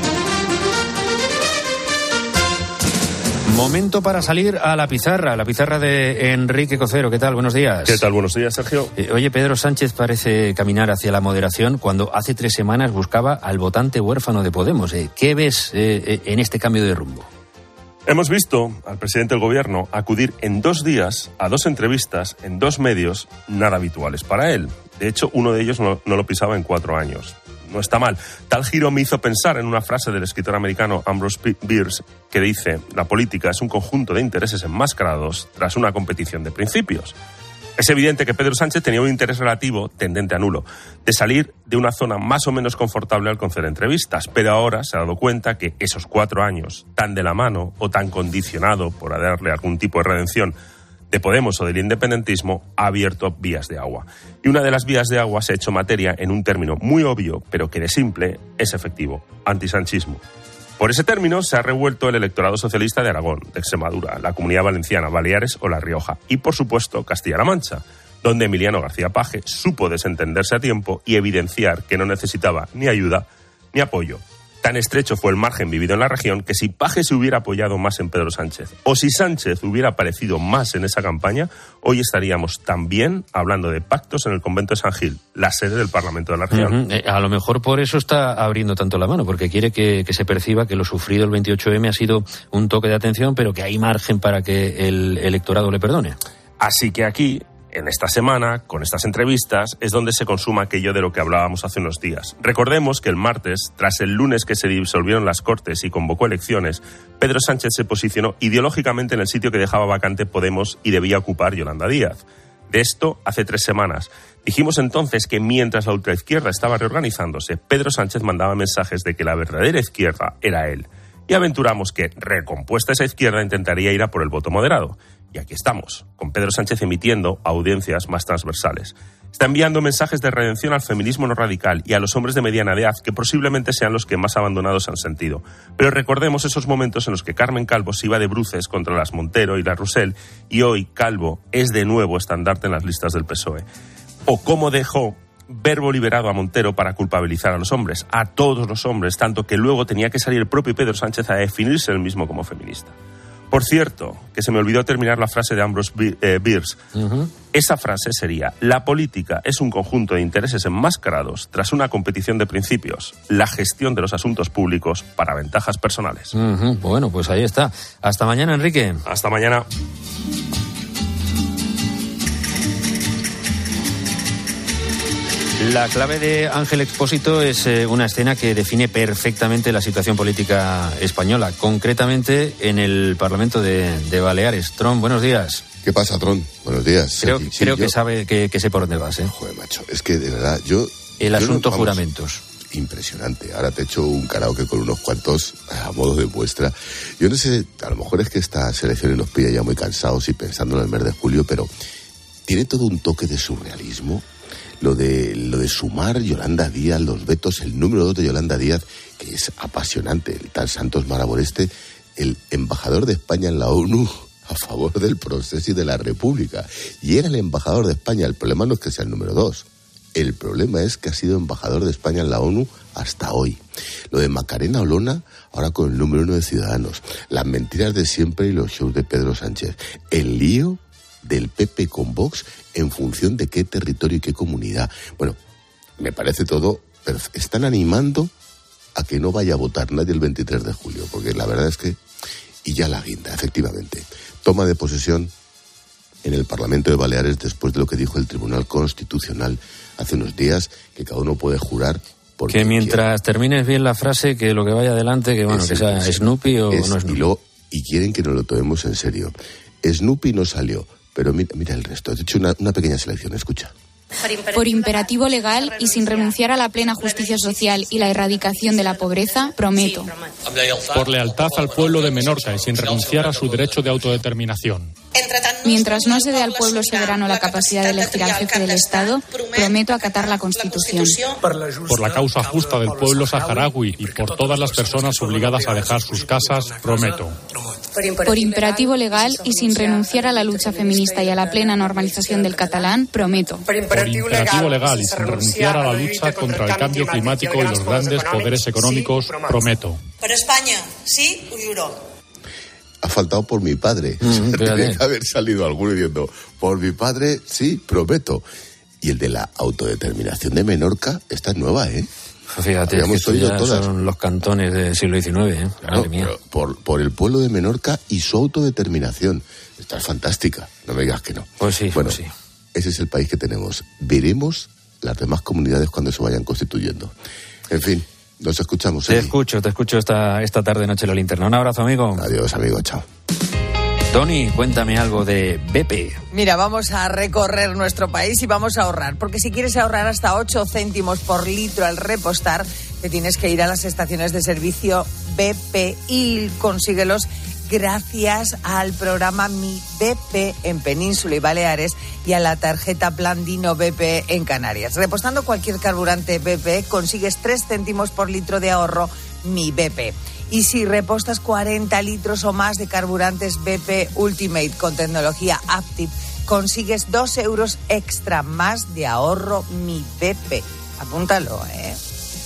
Speaker 3: Momento para salir a la pizarra, a la pizarra de Enrique Cocero. ¿Qué tal? Buenos días.
Speaker 13: ¿Qué tal? Buenos días, Sergio.
Speaker 3: Eh, oye, Pedro Sánchez parece caminar hacia la moderación cuando hace tres semanas buscaba al votante huérfano de Podemos. Eh, ¿Qué ves eh, en este cambio de rumbo?
Speaker 13: Hemos visto al presidente del gobierno acudir en dos días a dos entrevistas en dos medios nada habituales para él. De hecho, uno de ellos no, no lo pisaba en cuatro años. No está mal. Tal giro me hizo pensar en una frase del escritor americano Ambrose Bierce que dice: la política es un conjunto de intereses enmascarados tras una competición de principios. Es evidente que Pedro Sánchez tenía un interés relativo, tendente a nulo, de salir de una zona más o menos confortable al conceder entrevistas, pero ahora se ha dado cuenta que esos cuatro años, tan de la mano o tan condicionado por darle algún tipo de redención de Podemos o del independentismo, ha abierto vías de agua. Y una de las vías de agua se ha hecho materia en un término muy obvio, pero que de simple es efectivo: antisanchismo. Por ese término se ha revuelto el electorado socialista de Aragón, de Extremadura, la Comunidad Valenciana, Baleares o La Rioja, y por supuesto Castilla-La Mancha, donde Emiliano García Paje supo desentenderse a tiempo y evidenciar que no necesitaba ni ayuda ni apoyo. Tan estrecho fue el margen vivido en la región que si Paje se hubiera apoyado más en Pedro Sánchez o si Sánchez hubiera aparecido más en esa campaña, hoy estaríamos también hablando de pactos en el convento de San Gil, la sede del Parlamento de la región.
Speaker 3: Uh-huh. Eh, a lo mejor por eso está abriendo tanto la mano, porque quiere que, que se perciba que lo sufrido el veintiocho eme ha sido un toque de atención, pero que hay margen para que el electorado le perdone.
Speaker 13: Así que aquí, en esta semana, con estas entrevistas, es donde se consuma aquello de lo que hablábamos hace unos días. Recordemos que el martes, tras el lunes que se disolvieron las Cortes y convocó elecciones, Pedro Sánchez se posicionó ideológicamente en el sitio que dejaba vacante Podemos y debía ocupar Yolanda Díaz. De esto hace tres semanas. Dijimos entonces que mientras la ultraizquierda estaba reorganizándose, Pedro Sánchez mandaba mensajes de que la verdadera izquierda era él. Y aventuramos que, recompuesta esa izquierda, intentaría ir a por el voto moderado. Y aquí estamos, con Pedro Sánchez emitiendo audiencias más transversales. Está enviando mensajes de redención al feminismo no radical y a los hombres de mediana edad, que posiblemente sean los que más abandonados han sentido. Pero recordemos esos momentos en los que Carmen Calvo se iba de bruces contra las Montero y las Rousseff, y hoy Calvo es de nuevo estandarte en las listas del P S O E. O cómo dejó verbo liberado a Montero para culpabilizar a los hombres, a todos los hombres, tanto que luego tenía que salir el propio Pedro Sánchez a definirse él mismo como feminista. Por cierto, que se me olvidó terminar la frase de Ambrose Bierce. Uh-huh. Esa frase sería: la política es un conjunto de intereses enmascarados tras una competición de principios, la gestión de los asuntos públicos para ventajas personales.
Speaker 3: Uh-huh. Bueno, pues ahí está. Hasta mañana, Enrique.
Speaker 13: Hasta mañana.
Speaker 3: La clave de Ángel Expósito es eh, una escena que define perfectamente la situación política española, concretamente en el Parlamento de, de Baleares. Tron, buenos días.
Speaker 14: ¿Qué pasa, Tron? Buenos días.
Speaker 3: Creo,
Speaker 14: sí,
Speaker 3: creo
Speaker 14: sí,
Speaker 3: que
Speaker 14: yo...
Speaker 3: sabe que, que sé por dónde vas, ¿eh?
Speaker 14: Joder, macho, es que de verdad, yo...
Speaker 3: El
Speaker 14: yo
Speaker 3: asunto
Speaker 14: no, vamos,
Speaker 3: juramentos.
Speaker 14: Impresionante. Ahora te echo un karaoke con unos cuantos a modo de muestra. Yo no sé, a lo mejor es que esta selección nos pilla ya muy cansados y pensando en el mes de julio, pero tiene todo un toque de surrealismo. Lo de, lo de sumar Yolanda Díaz, los vetos, el número dos de Yolanda Díaz, que es apasionante, el tal Santos Maraboreste, el embajador de España en la ONU a favor del proceso y de la República. Y era el embajador de España, el problema no es que sea el número dos, el problema es que ha sido embajador de España en la ONU hasta hoy. Lo de Macarena Olona, ahora con el número uno de Ciudadanos, las mentiras de siempre y los shows de Pedro Sánchez, el lío del P P con Vox en función de qué territorio y qué comunidad. Bueno, me parece todo, pero están animando a que no vaya a votar nadie el veintitrés de julio, porque la verdad es que Y ya la guinda, efectivamente. Toma de posesión en el Parlamento de Baleares después de lo que dijo el Tribunal Constitucional hace unos días, que cada uno puede jurar por
Speaker 3: que mientras quiera. Termines bien la frase, que lo que vaya adelante, que bueno, es, que sea es, Snoopy o
Speaker 14: es,
Speaker 3: no Snoopy.
Speaker 14: Y, lo, y quieren que nos lo tomemos en serio. Snoopy no salió, pero mira, mira el resto. He hecho una, una pequeña selección, escucha.
Speaker 11: Por imperativo legal y sin renunciar a la plena justicia social y la erradicación de la pobreza, prometo.
Speaker 15: Por lealtad al pueblo de Menorca y sin renunciar a su derecho de autodeterminación.
Speaker 11: Mientras no se dé al pueblo soberano la capacidad de elegir al jefe del Estado, prometo acatar la Constitución.
Speaker 15: Por la causa justa del pueblo saharaui y por todas las personas obligadas a dejar sus casas, prometo.
Speaker 11: Por imperativo legal y sin renunciar a la lucha feminista y a la plena normalización del catalán, prometo.
Speaker 15: Por imperativo legal y sin renunciar a la lucha contra el cambio climático y los grandes poderes económicos, prometo.
Speaker 16: Por España, sí o juro.
Speaker 14: Ha faltado por mi padre. Mm, o sea, tiene que haber salido alguno diciendo, por mi padre, sí, prometo. Y el de la autodeterminación de Menorca, esta es nueva, ¿eh?
Speaker 3: Fíjate, es que esto ya todas. Son los cantones del siglo diecinueve, ¿eh?
Speaker 14: Claro, pero por, por el pueblo de Menorca y su autodeterminación. Esta es fantástica, no me digas que no.
Speaker 3: Pues sí,
Speaker 14: bueno,
Speaker 3: pues sí.
Speaker 14: Ese es el país que tenemos. Veremos las demás comunidades cuando se vayan constituyendo. En fin. Nos escuchamos.
Speaker 3: Te
Speaker 14: ¿eh?
Speaker 3: escucho, te escucho esta, esta tarde noche en la linterna. Un abrazo, amigo.
Speaker 14: Adiós, amigo, chao.
Speaker 3: Tony, cuéntame algo de B P.
Speaker 26: Mira, vamos a recorrer nuestro país y vamos a ahorrar, porque si quieres ahorrar hasta ocho céntimos por litro al repostar, te tienes que ir a las estaciones de servicio B P y consíguelos gracias al programa Mi B P en Península y Baleares y a la tarjeta Plan Dino B P en Canarias. Repostando cualquier carburante B P consigues tres céntimos por litro de ahorro Mi B P. Y si repostas cuarenta litros o más de carburantes B P Ultimate con tecnología Active, consigues dos euros extra más de ahorro Mi B P. Apúntalo, ¿eh?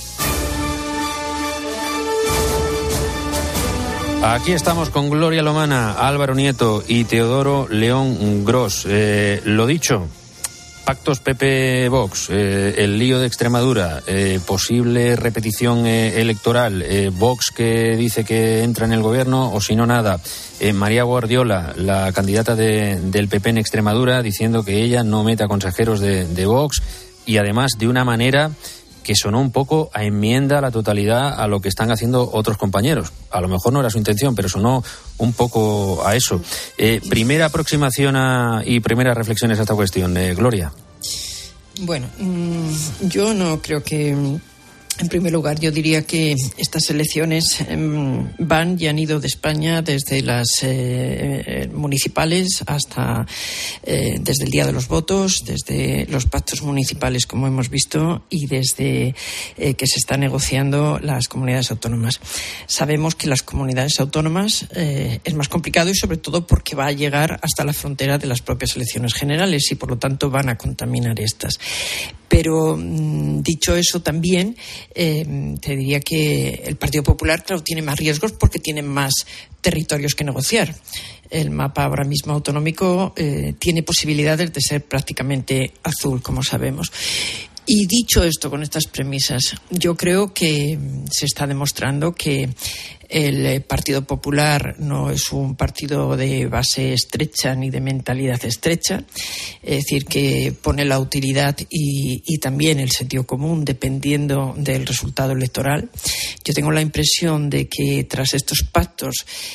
Speaker 3: Aquí estamos con Gloria Lomana, Álvaro Nieto y Teodoro León Gros. Eh, lo dicho, pactos P P-Vox, eh, el lío de Extremadura, eh, posible repetición eh, electoral, eh, Vox que dice que entra en el gobierno o si no nada. Eh, María Guardiola, la candidata de, del P P en Extremadura, diciendo que ella no meta consejeros de, de Vox y además de una manera que sonó un poco a enmienda a la totalidad a lo que están haciendo otros compañeros. A lo mejor no era su intención, pero sonó un poco a eso. Eh, primera aproximación a, y primeras reflexiones a esta cuestión. Eh, Gloria.
Speaker 17: Bueno, mmm, yo no creo que... En primer lugar, yo diría que estas elecciones eh, van y han ido de España desde las eh, municipales hasta eh, desde el día de los votos, desde los pactos municipales, como hemos visto, y desde eh, que se están negociando las comunidades autónomas. Sabemos que las comunidades autónomas eh, es más complicado y sobre todo porque va a llegar hasta la frontera de las propias elecciones generales y por lo tanto van a contaminar estas. Pero dicho eso también, eh, te diría que el Partido Popular, claro, tiene más riesgos porque tiene más territorios que negociar. El mapa ahora mismo autonómico eh, tiene posibilidades de ser prácticamente azul, como sabemos. Y dicho esto, con estas premisas, yo creo que se está demostrando que el Partido Popular no es un partido de base estrecha ni de mentalidad estrecha, es decir, que pone la utilidad y, y también el sentido común dependiendo del resultado electoral. Yo tengo la impresión de que tras estos pactos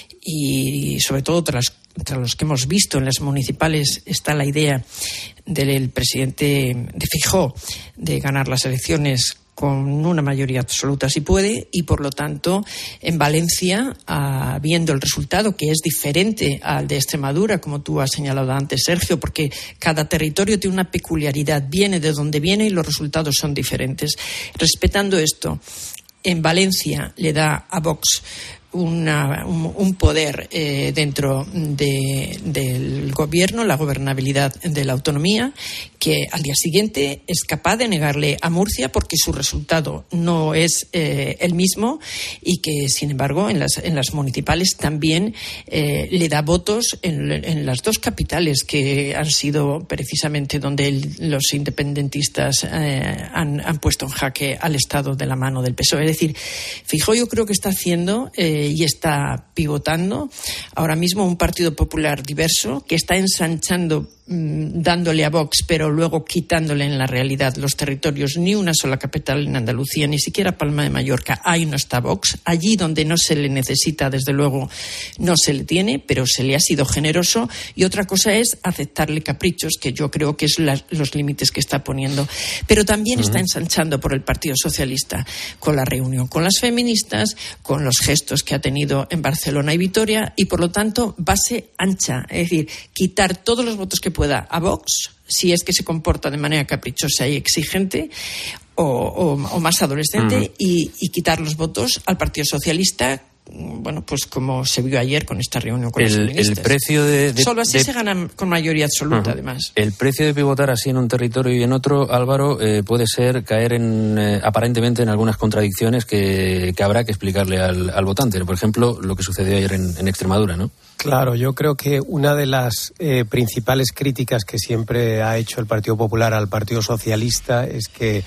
Speaker 17: y sobre todo tras, tras los que hemos visto en las municipales está la idea del presidente de Feijóo de ganar las elecciones con una mayoría absoluta si puede, y por lo tanto en Valencia, ah, viendo el resultado que es diferente al de Extremadura, como tú has señalado antes, Sergio, porque cada territorio tiene una peculiaridad, viene de donde viene y los resultados son diferentes. Respetando esto, en Valencia le da a Vox Una, un, un poder eh, dentro de, del gobierno, la gobernabilidad de la autonomía, que al día siguiente es capaz de negarle a Murcia porque su resultado no es eh, el mismo y que, sin embargo, en las, en las municipales también eh, le da votos en, en las dos capitales que han sido precisamente donde el, los independentistas eh, han, han puesto en jaque al Estado de la mano del P S O E. Es decir, Feijóo yo creo que está haciendo... Eh, eh, y está pivotando. Ahora mismo un Partido Popular diverso que está ensanchando, mmm, dándole a Vox, pero luego quitándole en la realidad los territorios. Ni una sola capital en Andalucía, ni siquiera Palma de Mallorca. Ahí no está Vox. Allí donde no se le necesita, desde luego, no se le tiene, pero se le ha sido generoso. Y otra cosa es aceptarle caprichos, que yo creo que es la, los límites que está poniendo. Pero también uh-huh. está ensanchando por el Partido Socialista, con la reunión con las feministas, con los gestos que ha tenido en Barcelona y Vitoria, y por lo tanto base ancha, es decir, quitar todos los votos que pueda a Vox, si es que se comporta de manera caprichosa y exigente o, o, o más adolescente, uh-huh. y, y quitar los votos al Partido Socialista. Bueno, pues como se vio ayer con esta reunión con
Speaker 3: el,
Speaker 17: los feministas.
Speaker 3: El precio de, de,
Speaker 17: Solo así
Speaker 3: de...
Speaker 17: se gana con mayoría absoluta, uh-huh. además.
Speaker 3: El precio de pivotar así en un territorio y en otro, Álvaro, eh, puede ser caer en eh, aparentemente en algunas contradicciones que, que habrá que explicarle al, al votante. Por ejemplo, lo que sucedió ayer en, en Extremadura, ¿no?
Speaker 7: Claro, yo creo que una de las eh, principales críticas que siempre ha hecho el Partido Popular al Partido Socialista es que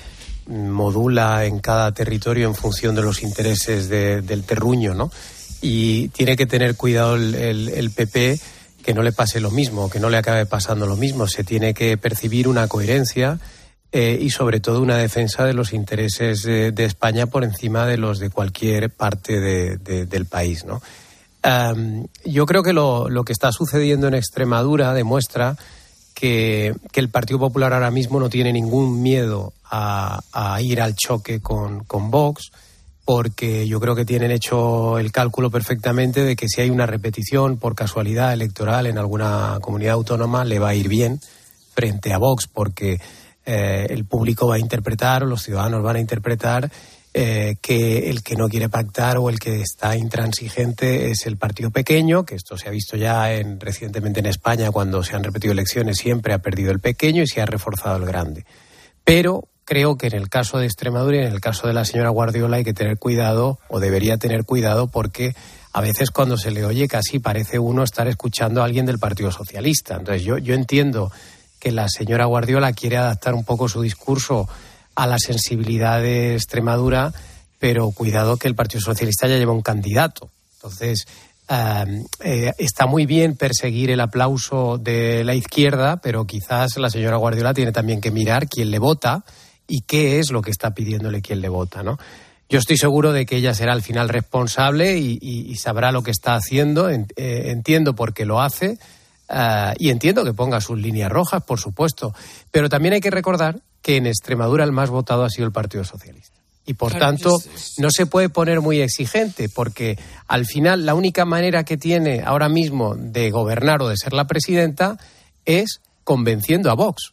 Speaker 7: modula en cada territorio en función de los intereses de, del terruño, ¿no? Y tiene que tener cuidado el, el, el P P que no le pase lo mismo, que no le acabe pasando lo mismo. Se tiene que percibir una coherencia eh, y sobre todo una defensa de los intereses de, de España por encima de los de cualquier parte de, de, del país, ¿no? Um, yo creo que lo, lo que está sucediendo en Extremadura demuestra Que, que el Partido Popular ahora mismo no tiene ningún miedo a, a ir al choque con, con Vox, porque yo creo que tienen hecho el cálculo perfectamente de que si hay una repetición por casualidad electoral en alguna comunidad autónoma le va a ir bien frente a Vox, porque eh, el público va a interpretar, o los ciudadanos van a interpretar eh, que el que no quiere pactar o el que está intransigente es el partido pequeño, que esto se ha visto ya en, recientemente en España cuando se han repetido elecciones, siempre ha perdido el pequeño y se ha reforzado el grande. Pero creo que en el caso de Extremadura y en el caso de la señora Guardiola hay que tener cuidado, o debería tener cuidado, porque a veces cuando se le oye casi parece uno estar escuchando a alguien del Partido Socialista. Entonces yo, yo entiendo que la señora Guardiola quiere adaptar un poco su discurso a la sensibilidad de Extremadura, pero cuidado que el Partido Socialista ya lleva un candidato. Entonces, eh, eh, está muy bien perseguir el aplauso de la izquierda, pero quizás la señora Guardiola tiene también que mirar quién le vota y qué es lo que está pidiéndole quién le vota, ¿no? Yo estoy seguro de que ella será al final responsable y, y, y sabrá lo que está haciendo. En, eh, entiendo por qué lo hace uh, y entiendo que ponga sus líneas rojas, por supuesto. Pero también hay que recordar que en Extremadura el más votado ha sido el Partido Socialista. Y por claro, tanto, es, es... no se puede poner muy exigente, porque al final la única manera que tiene ahora mismo de gobernar o de ser la presidenta es convenciendo a Vox.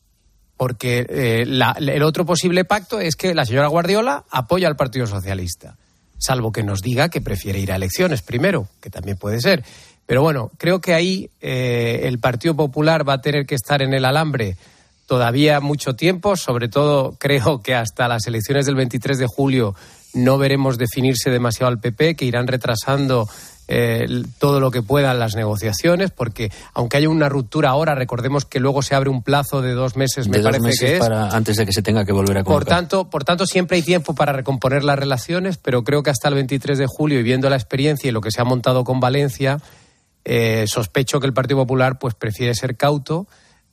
Speaker 7: Porque eh, la, el otro posible pacto es que la señora Guardiola apoya al Partido Socialista, salvo que nos diga que prefiere ir a elecciones primero, que también puede ser. Pero bueno, creo que ahí eh, el Partido Popular va a tener que estar en el alambre todavía mucho tiempo, sobre todo creo que hasta las elecciones del veintitrés de julio no veremos definirse demasiado al P P, que irán retrasando eh, todo lo que puedan las negociaciones, porque aunque haya una ruptura ahora, recordemos que luego se abre un plazo de dos meses, me
Speaker 3: de
Speaker 7: parece
Speaker 3: dos meses
Speaker 7: que es.
Speaker 3: Para, antes de que se tenga que volver a convocar.
Speaker 7: Por tanto, por tanto, siempre hay tiempo para recomponer las relaciones, pero creo que hasta el veintitrés de julio, y viendo la experiencia y lo que se ha montado con Valencia, eh, sospecho que el Partido Popular pues prefiere ser cauto.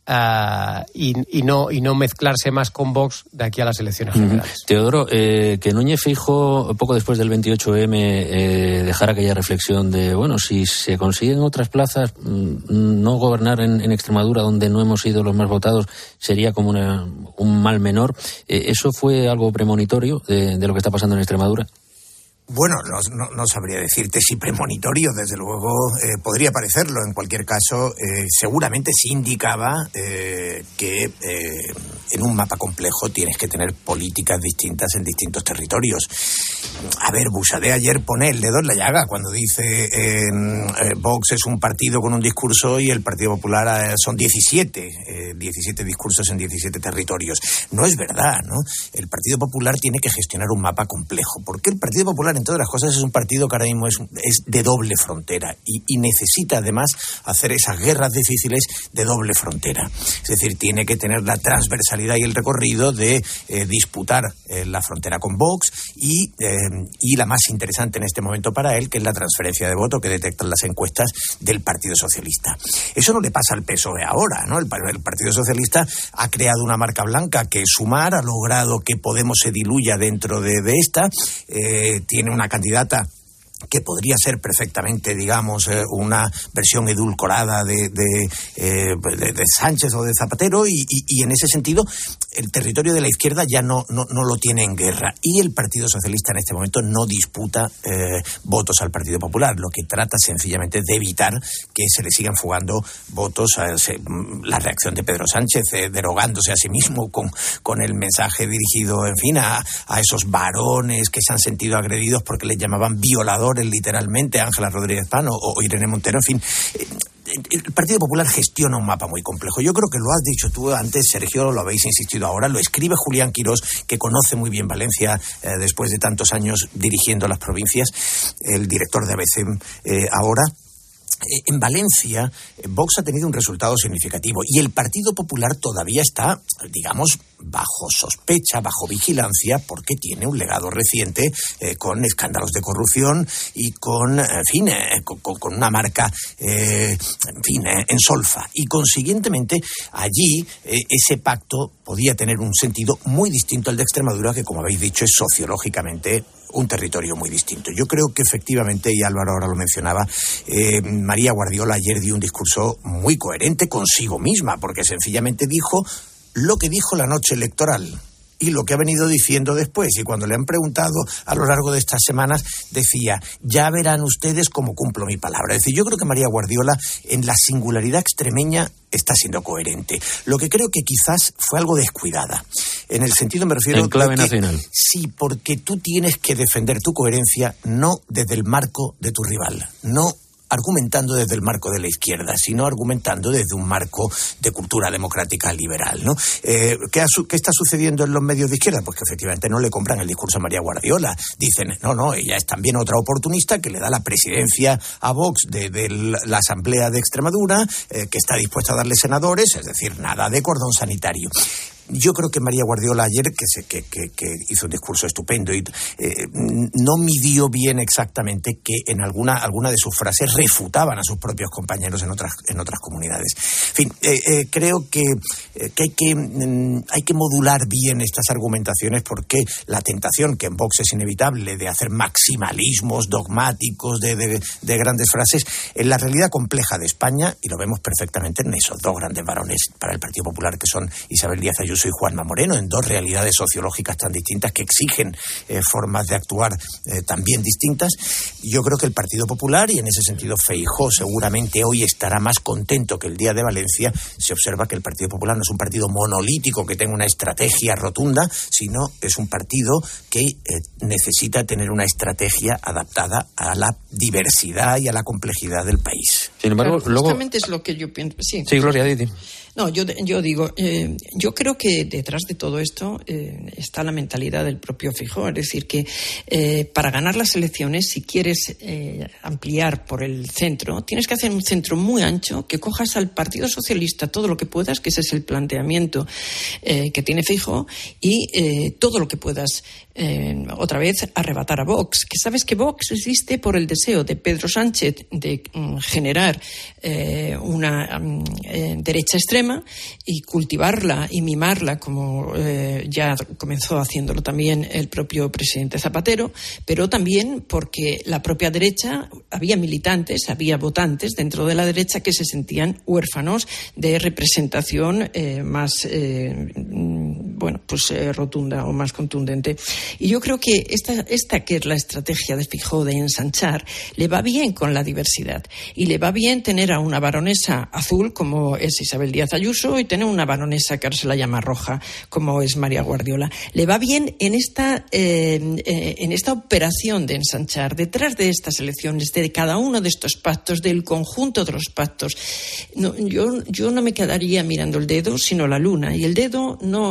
Speaker 7: Uh, y, y no y no mezclarse más con Vox de aquí a las elecciones generales.
Speaker 3: Mm. Teodoro, eh, que Núñez Feijóo, poco después del veintiocho eme, eh, dejara aquella reflexión de, bueno, si se consiguen otras plazas, mm, no gobernar en, en Extremadura, donde no hemos sido los más votados, sería como una, un mal menor. Eh, ¿Eso fue algo premonitorio de, de lo que está pasando en Extremadura?
Speaker 18: Bueno, no, no, no sabría decirte si premonitorio, desde luego eh, podría parecerlo. En cualquier caso, eh, seguramente sí indicaba eh, que eh, en un mapa complejo tienes que tener políticas distintas en distintos territorios. A ver, Buxadé ayer pone el dedo en la llaga cuando dice eh, eh, Vox es un partido con un discurso y el Partido Popular eh, son diecisiete, eh, diecisiete discursos en diecisiete territorios. No es verdad, ¿no? El Partido Popular tiene que gestionar un mapa complejo. ¿Por qué el Partido Popular, en todas las cosas, es un partido que ahora mismo es, es de doble frontera y, y necesita además hacer esas guerras difíciles de doble frontera? Es decir, tiene que tener la transversalidad calidad y el recorrido de eh, disputar eh, la frontera con Vox y, eh, y la más interesante en este momento para él, que es la transferencia de voto que detectan las encuestas del Partido Socialista. Eso no le pasa al P S O E ahora, ¿no? El, el Partido Socialista ha creado una marca blanca que es Sumar, ha logrado que Podemos se diluya dentro de, de esta, eh, tiene una candidata que podría ser perfectamente, digamos, eh, una versión edulcorada de, de, eh, de, de Sánchez o de Zapatero y, y, y en ese sentido el territorio de la izquierda ya no, no, no lo tiene en guerra y el Partido Socialista en este momento no disputa eh, votos al Partido Popular, lo que trata sencillamente de evitar que se le sigan fugando votos a se, la reacción de Pedro Sánchez eh, derogándose a sí mismo con, con el mensaje dirigido, en fin, a, a esos varones que se han sentido agredidos porque les llamaban violadores literalmente, Ángela Rodríguez Pano o Irene Montero, en fin. El Partido Popular gestiona un mapa muy complejo. Yo creo que lo has dicho tú antes, Sergio, lo habéis insistido ahora, lo escribe Julián Quirós, que conoce muy bien Valencia eh, después de tantos años dirigiendo las provincias, el director de A B C eh, ahora. En Valencia, Vox ha tenido un resultado significativo y el Partido Popular todavía está, digamos, bajo sospecha, bajo vigilancia, porque tiene un legado reciente eh, con escándalos de corrupción y con, en fin, eh, con, con una marca, eh, en fin, eh, en solfa. Y consiguientemente, allí eh, ese pacto podía tener un sentido muy distinto al de Extremadura, que, como habéis dicho, es sociológicamente un territorio muy distinto. Yo creo que efectivamente, y Álvaro ahora lo mencionaba, eh, María Guardiola ayer dio un discurso muy coherente consigo misma, porque sencillamente dijo lo que dijo la noche electoral y lo que ha venido diciendo después. Y cuando le han preguntado a lo largo de estas semanas, decía, ya verán ustedes cómo cumplo mi palabra. Es decir, yo creo que María Guardiola, en la singularidad extremeña, está siendo coherente. Lo que creo que quizás fue algo descuidada. En el sentido, me refiero...
Speaker 3: En clave
Speaker 18: que,
Speaker 3: nacional.
Speaker 18: Sí, porque tú tienes que defender tu coherencia no desde el marco de tu rival, no argumentando desde el marco de la izquierda, sino argumentando desde un marco de cultura democrática liberal, ¿no? Eh, ¿qué, ha, ¿Qué está sucediendo en los medios de izquierda? Pues que efectivamente no le compran el discurso a María Guardiola. Dicen, no, no, ella es también otra oportunista que le da la presidencia a Vox de, de la Asamblea de Extremadura, eh, que está dispuesta a darle senadores, es decir, nada de cordón sanitario. Yo creo que María Guardiola ayer, que, se, que, que, que hizo un discurso estupendo, y eh, no midió bien exactamente que en alguna, alguna de sus frases refutaban a sus propios compañeros en otras, en otras comunidades. En fin, eh, eh, creo que, eh, que, hay que mm, hay que modular bien estas argumentaciones, porque la tentación, que en Vox es inevitable, de hacer maximalismos dogmáticos, de, de, de grandes frases, en la realidad compleja de España, y lo vemos perfectamente en esos dos grandes varones para el Partido Popular, que son Isabel Díaz Ayuso y Juanma Moreno, en dos realidades sociológicas tan distintas que exigen eh, formas de actuar eh, también distintas. Yo creo que el Partido Popular, y en ese sentido Feijóo seguramente hoy estará más contento que el día de Valencia, se observa que el Partido Popular no es un partido monolítico que tenga una estrategia rotunda, sino es un partido que eh, necesita tener una estrategia adaptada a la diversidad y a la complejidad del país.
Speaker 3: Sin embargo,
Speaker 17: claro,
Speaker 3: luego...
Speaker 17: justamente es lo que yo pienso. Sí,
Speaker 3: sí, Gloria, Didi.
Speaker 17: No, yo, yo digo, eh, yo creo que detrás de todo esto eh, está la mentalidad del propio Feijóo. Es decir, que eh, para ganar las elecciones, si quieres eh, ampliar por el centro, tienes que hacer un centro muy ancho, que cojas al Partido Socialista todo lo que puedas, que ese es el planteamiento eh, que tiene Feijóo, y eh, todo lo que puedas, eh, otra vez, arrebatar a Vox. Que sabes que Vox existe por el deseo de Pedro Sánchez de mm, generar eh, una mm, eh, derecha extrema, y cultivarla y mimarla, como eh, ya comenzó haciéndolo también el propio presidente Zapatero, pero también porque la propia derecha, había militantes, había votantes dentro de la derecha que se sentían huérfanos de representación eh, más eh, bueno, pues eh, rotunda o más contundente. Y yo creo que esta, esta que es la estrategia de Feijóo de ensanchar, le va bien con la diversidad, y le va bien tener a una baronesa azul como es Isabel Díaz Ayuso y tener una baronesa que ahora se la llama roja como es María Guardiola. Le va bien en esta eh, eh, en esta operación de ensanchar, detrás de estas elecciones, de cada uno de estos pactos, del conjunto de los pactos. No, yo, yo no me quedaría mirando el dedo, sino la luna, y el dedo no es si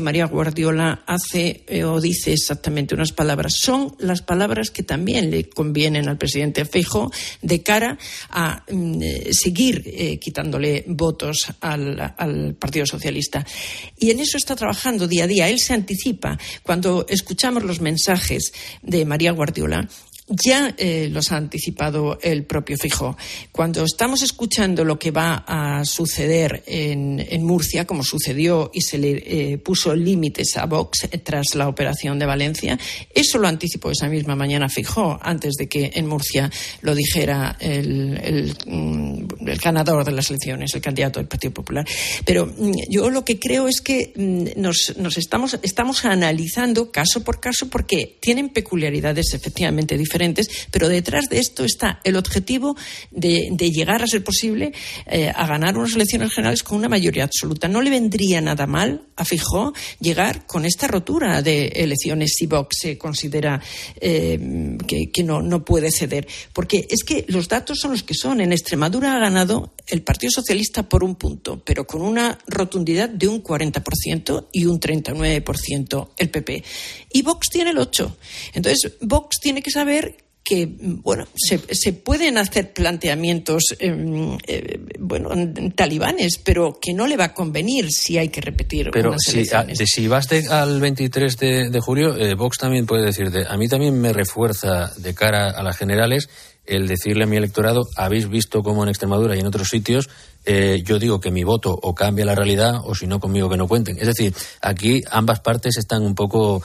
Speaker 17: María Guardiola hace eh, o dice exactamente unas palabras. Son las palabras que también le convienen al presidente Feijóo de cara a eh, seguir eh, quitándole votos al, al Partido Socialista. Y en eso está trabajando día a día. Él se anticipa. Cuando escuchamos los mensajes de María Guardiola, ya eh, los ha anticipado el propio Feijóo. Cuando estamos escuchando lo que va a suceder en, en Murcia, como sucedió y se le eh, puso límites a Vox eh, tras la operación de Valencia, eso lo anticipó esa misma mañana Feijóo, antes de que en Murcia lo dijera el, el, el ganador de las elecciones, el candidato del Partido Popular. Pero yo lo que creo es que nos, nos estamos, estamos analizando caso por caso, porque tienen peculiaridades efectivamente diferentes. Pero detrás de esto está el objetivo de, de llegar, a ser posible, eh, a ganar unas elecciones generales con una mayoría absoluta. No le vendría nada mal a Feijóo llegar con esta rotura de elecciones si Vox se considera eh, que, que no, no puede ceder. Porque es que los datos son los que son. En Extremadura ha ganado el Partido Socialista por un punto, pero con una rotundidad de un cuarenta por ciento y un treinta y nueve por ciento el P P. Y Vox tiene el ocho por ciento. Entonces, Vox tiene que saber que, bueno, se, se pueden hacer planteamientos, eh, eh, bueno, talibanes, pero que no le va a convenir si hay que repetir
Speaker 3: pero
Speaker 17: unas
Speaker 3: si,
Speaker 17: elecciones.
Speaker 3: a, si vas de, al veintitrés de, de julio, eh, Vox también puede decirte, a mí también me refuerza de cara a las generales el decirle a mi electorado, habéis visto cómo en Extremadura y en otros sitios eh, yo digo que mi voto o cambia la realidad o si no conmigo que no cuenten. Es decir, aquí ambas partes están un poco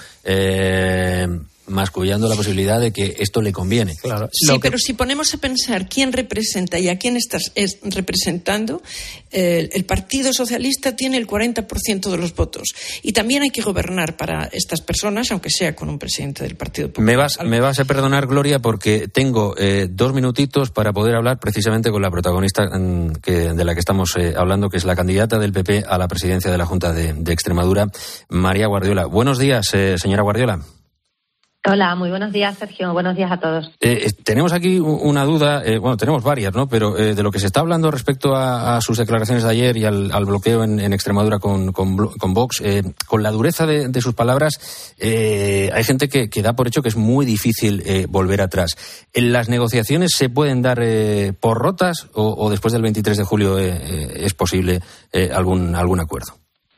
Speaker 3: eh, mascullando la posibilidad de que esto le conviene.
Speaker 17: Claro. Sí, que... pero si ponemos a pensar quién representa y a quién estás es representando, eh, el Partido Socialista tiene el cuarenta por ciento de los votos. Y también hay que gobernar para estas personas, aunque sea con un presidente del Partido Popular.
Speaker 3: Me vas, me vas a perdonar, Gloria, porque tengo eh, dos minutitos para poder hablar precisamente con la protagonista mm, que, de la que estamos eh, hablando, que es la candidata del P P a la presidencia de la Junta de, de Extremadura, María Guardiola. Buenos días, eh, señora Guardiola.
Speaker 8: Hola, muy buenos días, Sergio. Buenos días a todos.
Speaker 3: Eh, tenemos aquí una duda, eh, bueno, tenemos varias, ¿no? Pero eh, de lo que se está hablando respecto a, a sus declaraciones de ayer y al, al bloqueo en, en Extremadura con, con, con Vox, eh, con la dureza de, de sus palabras, eh, hay gente que, que da por hecho que es muy difícil eh, volver atrás. ¿Las negociaciones se pueden dar eh, por rotas o, o después del veintitrés de julio eh, eh, es posible eh, algún, algún acuerdo?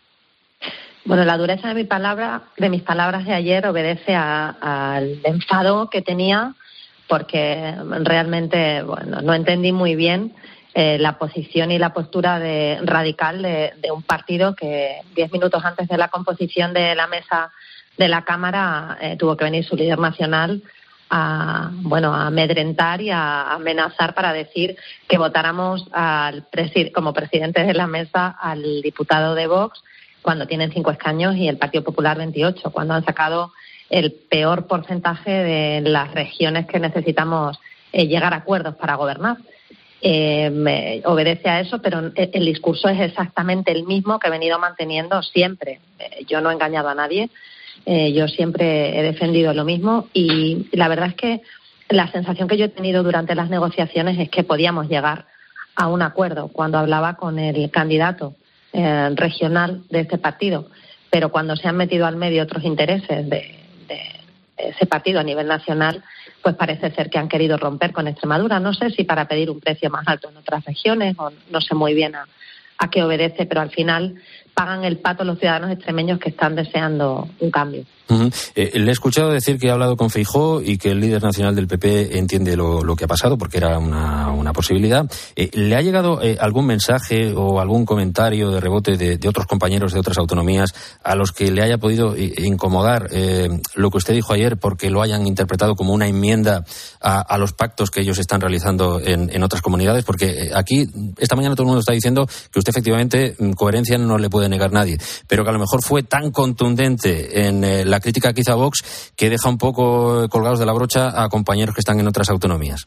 Speaker 8: Bueno, la dureza de mi palabra, de mis palabras de ayer obedece al enfado que tenía, porque realmente, bueno, no entendí muy bien eh, la posición y la postura de, radical de, de un partido que diez minutos antes de la composición de la mesa de la Cámara eh, tuvo que venir su líder nacional a, bueno, a amedrentar y a amenazar para decir que votáramos al presi- como presidente de la mesa al diputado de Vox, cuando tienen cinco escaños y el Partido Popular veintiocho, cuando han sacado el peor porcentaje de las regiones que necesitamos eh, llegar a acuerdos para gobernar. Eh, me obedece a eso, pero el, el discurso es exactamente el mismo que he venido manteniendo siempre. Eh, yo no he engañado a nadie, eh, yo siempre he defendido lo mismo y la verdad es que la sensación que yo he tenido durante las negociaciones es que podíamos llegar a un acuerdo cuando hablaba con el candidato Eh, regional de este partido, pero cuando se han metido al medio otros intereses de, de ese partido a nivel nacional, pues parece ser que han querido romper con Extremadura. No sé si para pedir un precio más alto en otras regiones o no sé muy bien a, a qué obedece, pero al final pagan el pato los ciudadanos extremeños que están deseando un cambio.
Speaker 3: Uh-huh. Eh, le he escuchado decir que ha hablado con Feijóo y que el líder nacional del P P entiende lo, lo que ha pasado porque era una, una posibilidad. Eh, ¿Le ha llegado eh, algún mensaje o algún comentario de rebote de, de otros compañeros de otras autonomías a los que le haya podido eh, incomodar eh, lo que usted dijo ayer porque lo hayan interpretado como una enmienda a, a los pactos que ellos están realizando en, en otras comunidades? Porque aquí, esta mañana todo el mundo está diciendo que usted efectivamente coherencia no le puede negar nadie, pero que a lo mejor fue tan contundente en eh, la crítica que hizo a Vox que deja un poco colgados de la brocha a compañeros que están en otras autonomías.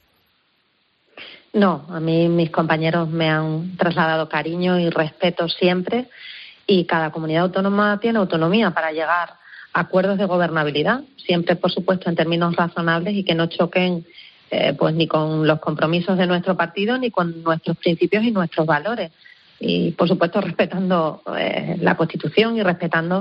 Speaker 8: No, a mí mis compañeros me han trasladado cariño y respeto siempre y cada comunidad autónoma tiene autonomía para llegar a acuerdos de gobernabilidad, siempre por supuesto en términos razonables y que no choquen eh, pues ni con los compromisos de nuestro partido ni con nuestros principios y nuestros valores. Y por supuesto respetando eh, la Constitución y respetando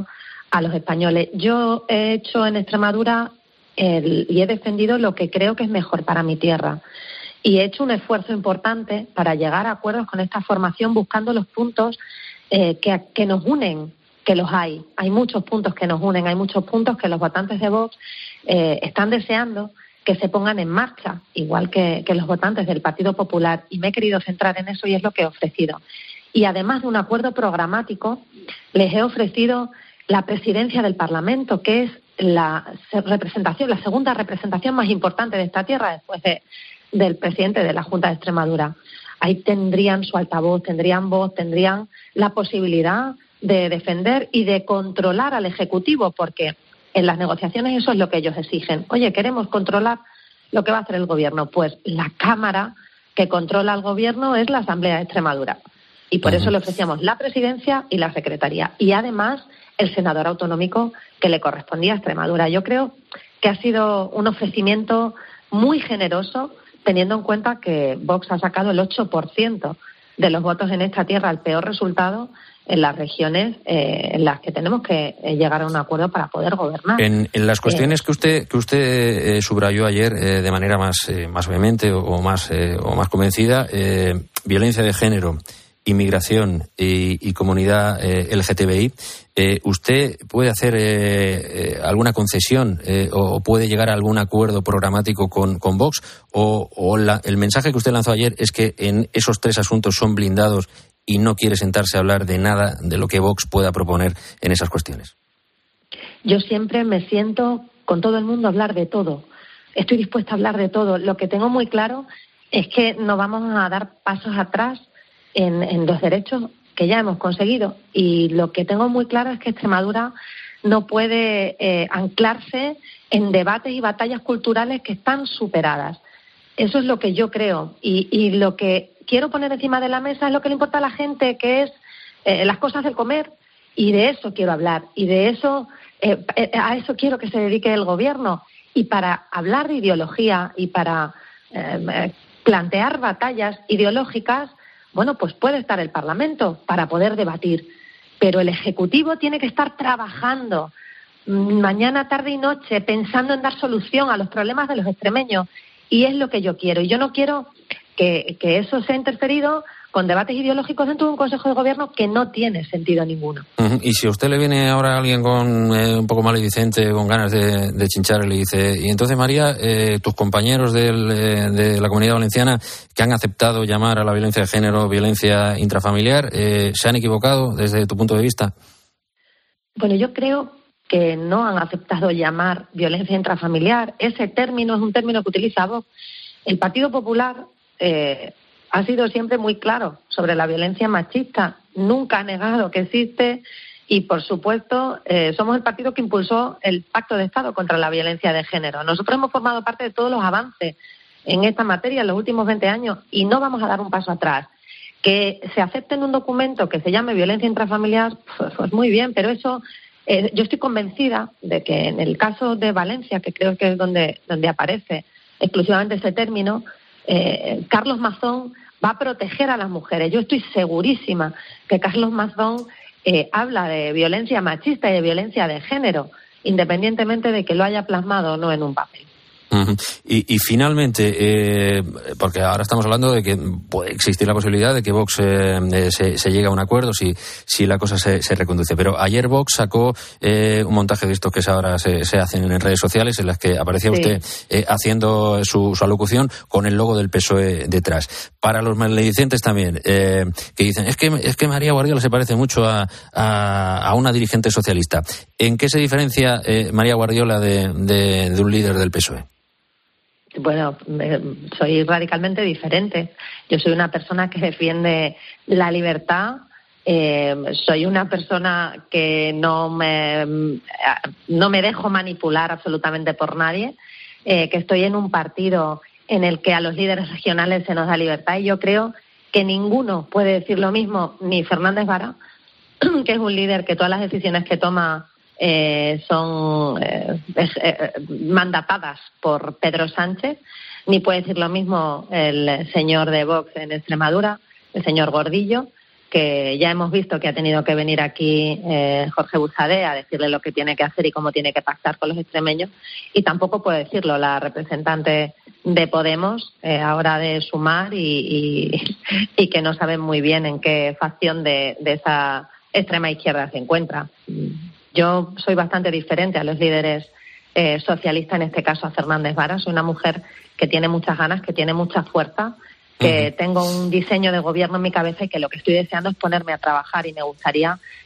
Speaker 8: a los españoles. Yo he hecho en Extremadura el, y he defendido lo que creo que es mejor para mi tierra. Y he hecho un esfuerzo importante para llegar a acuerdos con esta formación buscando los puntos eh, que, que nos unen, que los hay. Hay muchos puntos que nos unen, hay muchos puntos que los votantes de Vox eh, están deseando que se pongan en marcha, igual que, que los votantes del Partido Popular. Y me he querido centrar en eso y es lo que he ofrecido. Y además de un acuerdo programático, les he ofrecido la presidencia del Parlamento, que es la representación, la segunda representación más importante de esta tierra después de, del presidente de la Junta de Extremadura. Ahí tendrían su altavoz, tendrían voz, tendrían la posibilidad de defender y de controlar al Ejecutivo, porque en las negociaciones eso es lo que ellos exigen. Oye, queremos controlar lo que va a hacer el Gobierno. Pues la Cámara que controla al Gobierno es la Asamblea de Extremadura. Y por eso le ofrecíamos la presidencia y la secretaría. Y además el senador autonómico que le correspondía a Extremadura. Yo creo que ha sido un ofrecimiento muy generoso, teniendo en cuenta que Vox ha sacado el ocho por ciento de los votos en esta tierra, el peor resultado en las regiones eh, en las que tenemos que eh, llegar a un acuerdo para poder gobernar.
Speaker 3: En, en las cuestiones eh, que usted que usted eh, subrayó ayer eh, de manera más eh, más vehemente o, o más eh, o más convencida, eh, violencia de género, inmigración y, y comunidad eh, L G T B I, eh, ¿usted puede hacer eh, eh, alguna concesión eh, o puede llegar a algún acuerdo programático con, con Vox? ¿O, o la, el mensaje que usted lanzó ayer es que en esos tres asuntos son blindados y no quiere sentarse a hablar de nada de lo que Vox pueda proponer en esas cuestiones?
Speaker 8: Yo siempre me siento con todo el mundo a hablar de todo. Estoy dispuesta a hablar de todo. Lo que tengo muy claro es que no vamos a dar pasos atrás En, en los derechos que ya hemos conseguido. Y lo que tengo muy claro es que Extremadura no puede eh, anclarse en debates y batallas culturales que están superadas. Eso es lo que yo creo. Y, y lo que quiero poner encima de la mesa es lo que le importa a la gente, que es eh, las cosas del comer. Y de eso quiero hablar. Y de eso, eh, a eso quiero que se dedique el Gobierno. Y para hablar de ideología y para eh, plantear batallas ideológicas, bueno, pues puede estar el Parlamento para poder debatir, pero el Ejecutivo tiene que estar trabajando mañana, tarde y noche, pensando en dar solución a los problemas de los extremeños, y es lo que yo quiero. Y yo no quiero que, que eso sea interferido con debates ideológicos dentro de un Consejo de Gobierno que no tiene sentido ninguno. Uh-huh.
Speaker 3: Y si a usted le viene ahora alguien con eh, un poco maledicente, con ganas de, de chinchar, y le dice, y entonces María, eh, tus compañeros del, eh, de la Comunidad Valenciana que han aceptado llamar a la violencia de género violencia intrafamiliar, eh, ¿se han equivocado desde tu punto de vista?
Speaker 8: Bueno, yo creo que no han aceptado llamar violencia intrafamiliar. Ese término es un término que utiliza Vox. El Partido Popular eh, ha sido siempre muy claro sobre la violencia machista. Nunca ha negado que existe y, por supuesto, eh, somos el partido que impulsó el Pacto de Estado contra la violencia de género. Nosotros hemos formado parte de todos los avances en esta materia en los últimos veinte años y no vamos a dar un paso atrás. Que se acepte en un documento que se llame violencia intrafamiliar, pues, pues muy bien, pero eso... Eh, yo estoy convencida de que en el caso de Valencia, que creo que es donde, donde aparece exclusivamente ese término, eh, Carlos Mazón va a proteger a las mujeres. Yo estoy segurísima que Carlos Mazón eh, habla de violencia machista y de violencia de género, independientemente de que lo haya plasmado o no en un papel.
Speaker 3: Uh-huh. Y, y finalmente, eh, porque ahora estamos hablando de que puede existir la posibilidad de que Vox eh, se, se llegue a un acuerdo si, si la cosa se, se reconduce. Pero ayer Vox sacó eh, un montaje de estos que ahora se, se hacen en redes sociales, en las que aparecía sí. usted eh, haciendo su, su alocución con el logo del P S O E detrás. Para los maledicentes también, eh, que dicen, es que, es que María Guardiola se parece mucho a, a, a una dirigente socialista. ¿En qué se diferencia eh, María Guardiola de, de, de un líder del P S O E?
Speaker 8: Bueno, soy radicalmente diferente. Yo soy una persona que defiende la libertad, eh, soy una persona que no me, no me dejo manipular absolutamente por nadie, eh, que estoy en un partido en el que a los líderes regionales se nos da libertad y yo creo que ninguno puede decir lo mismo, ni Fernández Vara, que es un líder que todas las decisiones que toma Eh, son eh, eh, mandatadas por Pedro Sánchez, ni puede decir lo mismo el señor de Vox en Extremadura, el señor Gordillo, que ya hemos visto que ha tenido que venir aquí eh, Jorge Buxadé a decirle lo que tiene que hacer y cómo tiene que pactar con los extremeños, y tampoco puede decirlo la representante de Podemos, eh, ahora de Sumar, y, y, y que no saben muy bien en qué facción de, de esa extrema izquierda se encuentra. Yo soy bastante diferente a los líderes eh, socialistas, en este caso a Fernández Vara. Soy una mujer que tiene muchas ganas, que tiene mucha fuerza, que uh-huh. tengo un diseño de gobierno en mi cabeza y que lo que estoy deseando es ponerme a trabajar, y me gustaría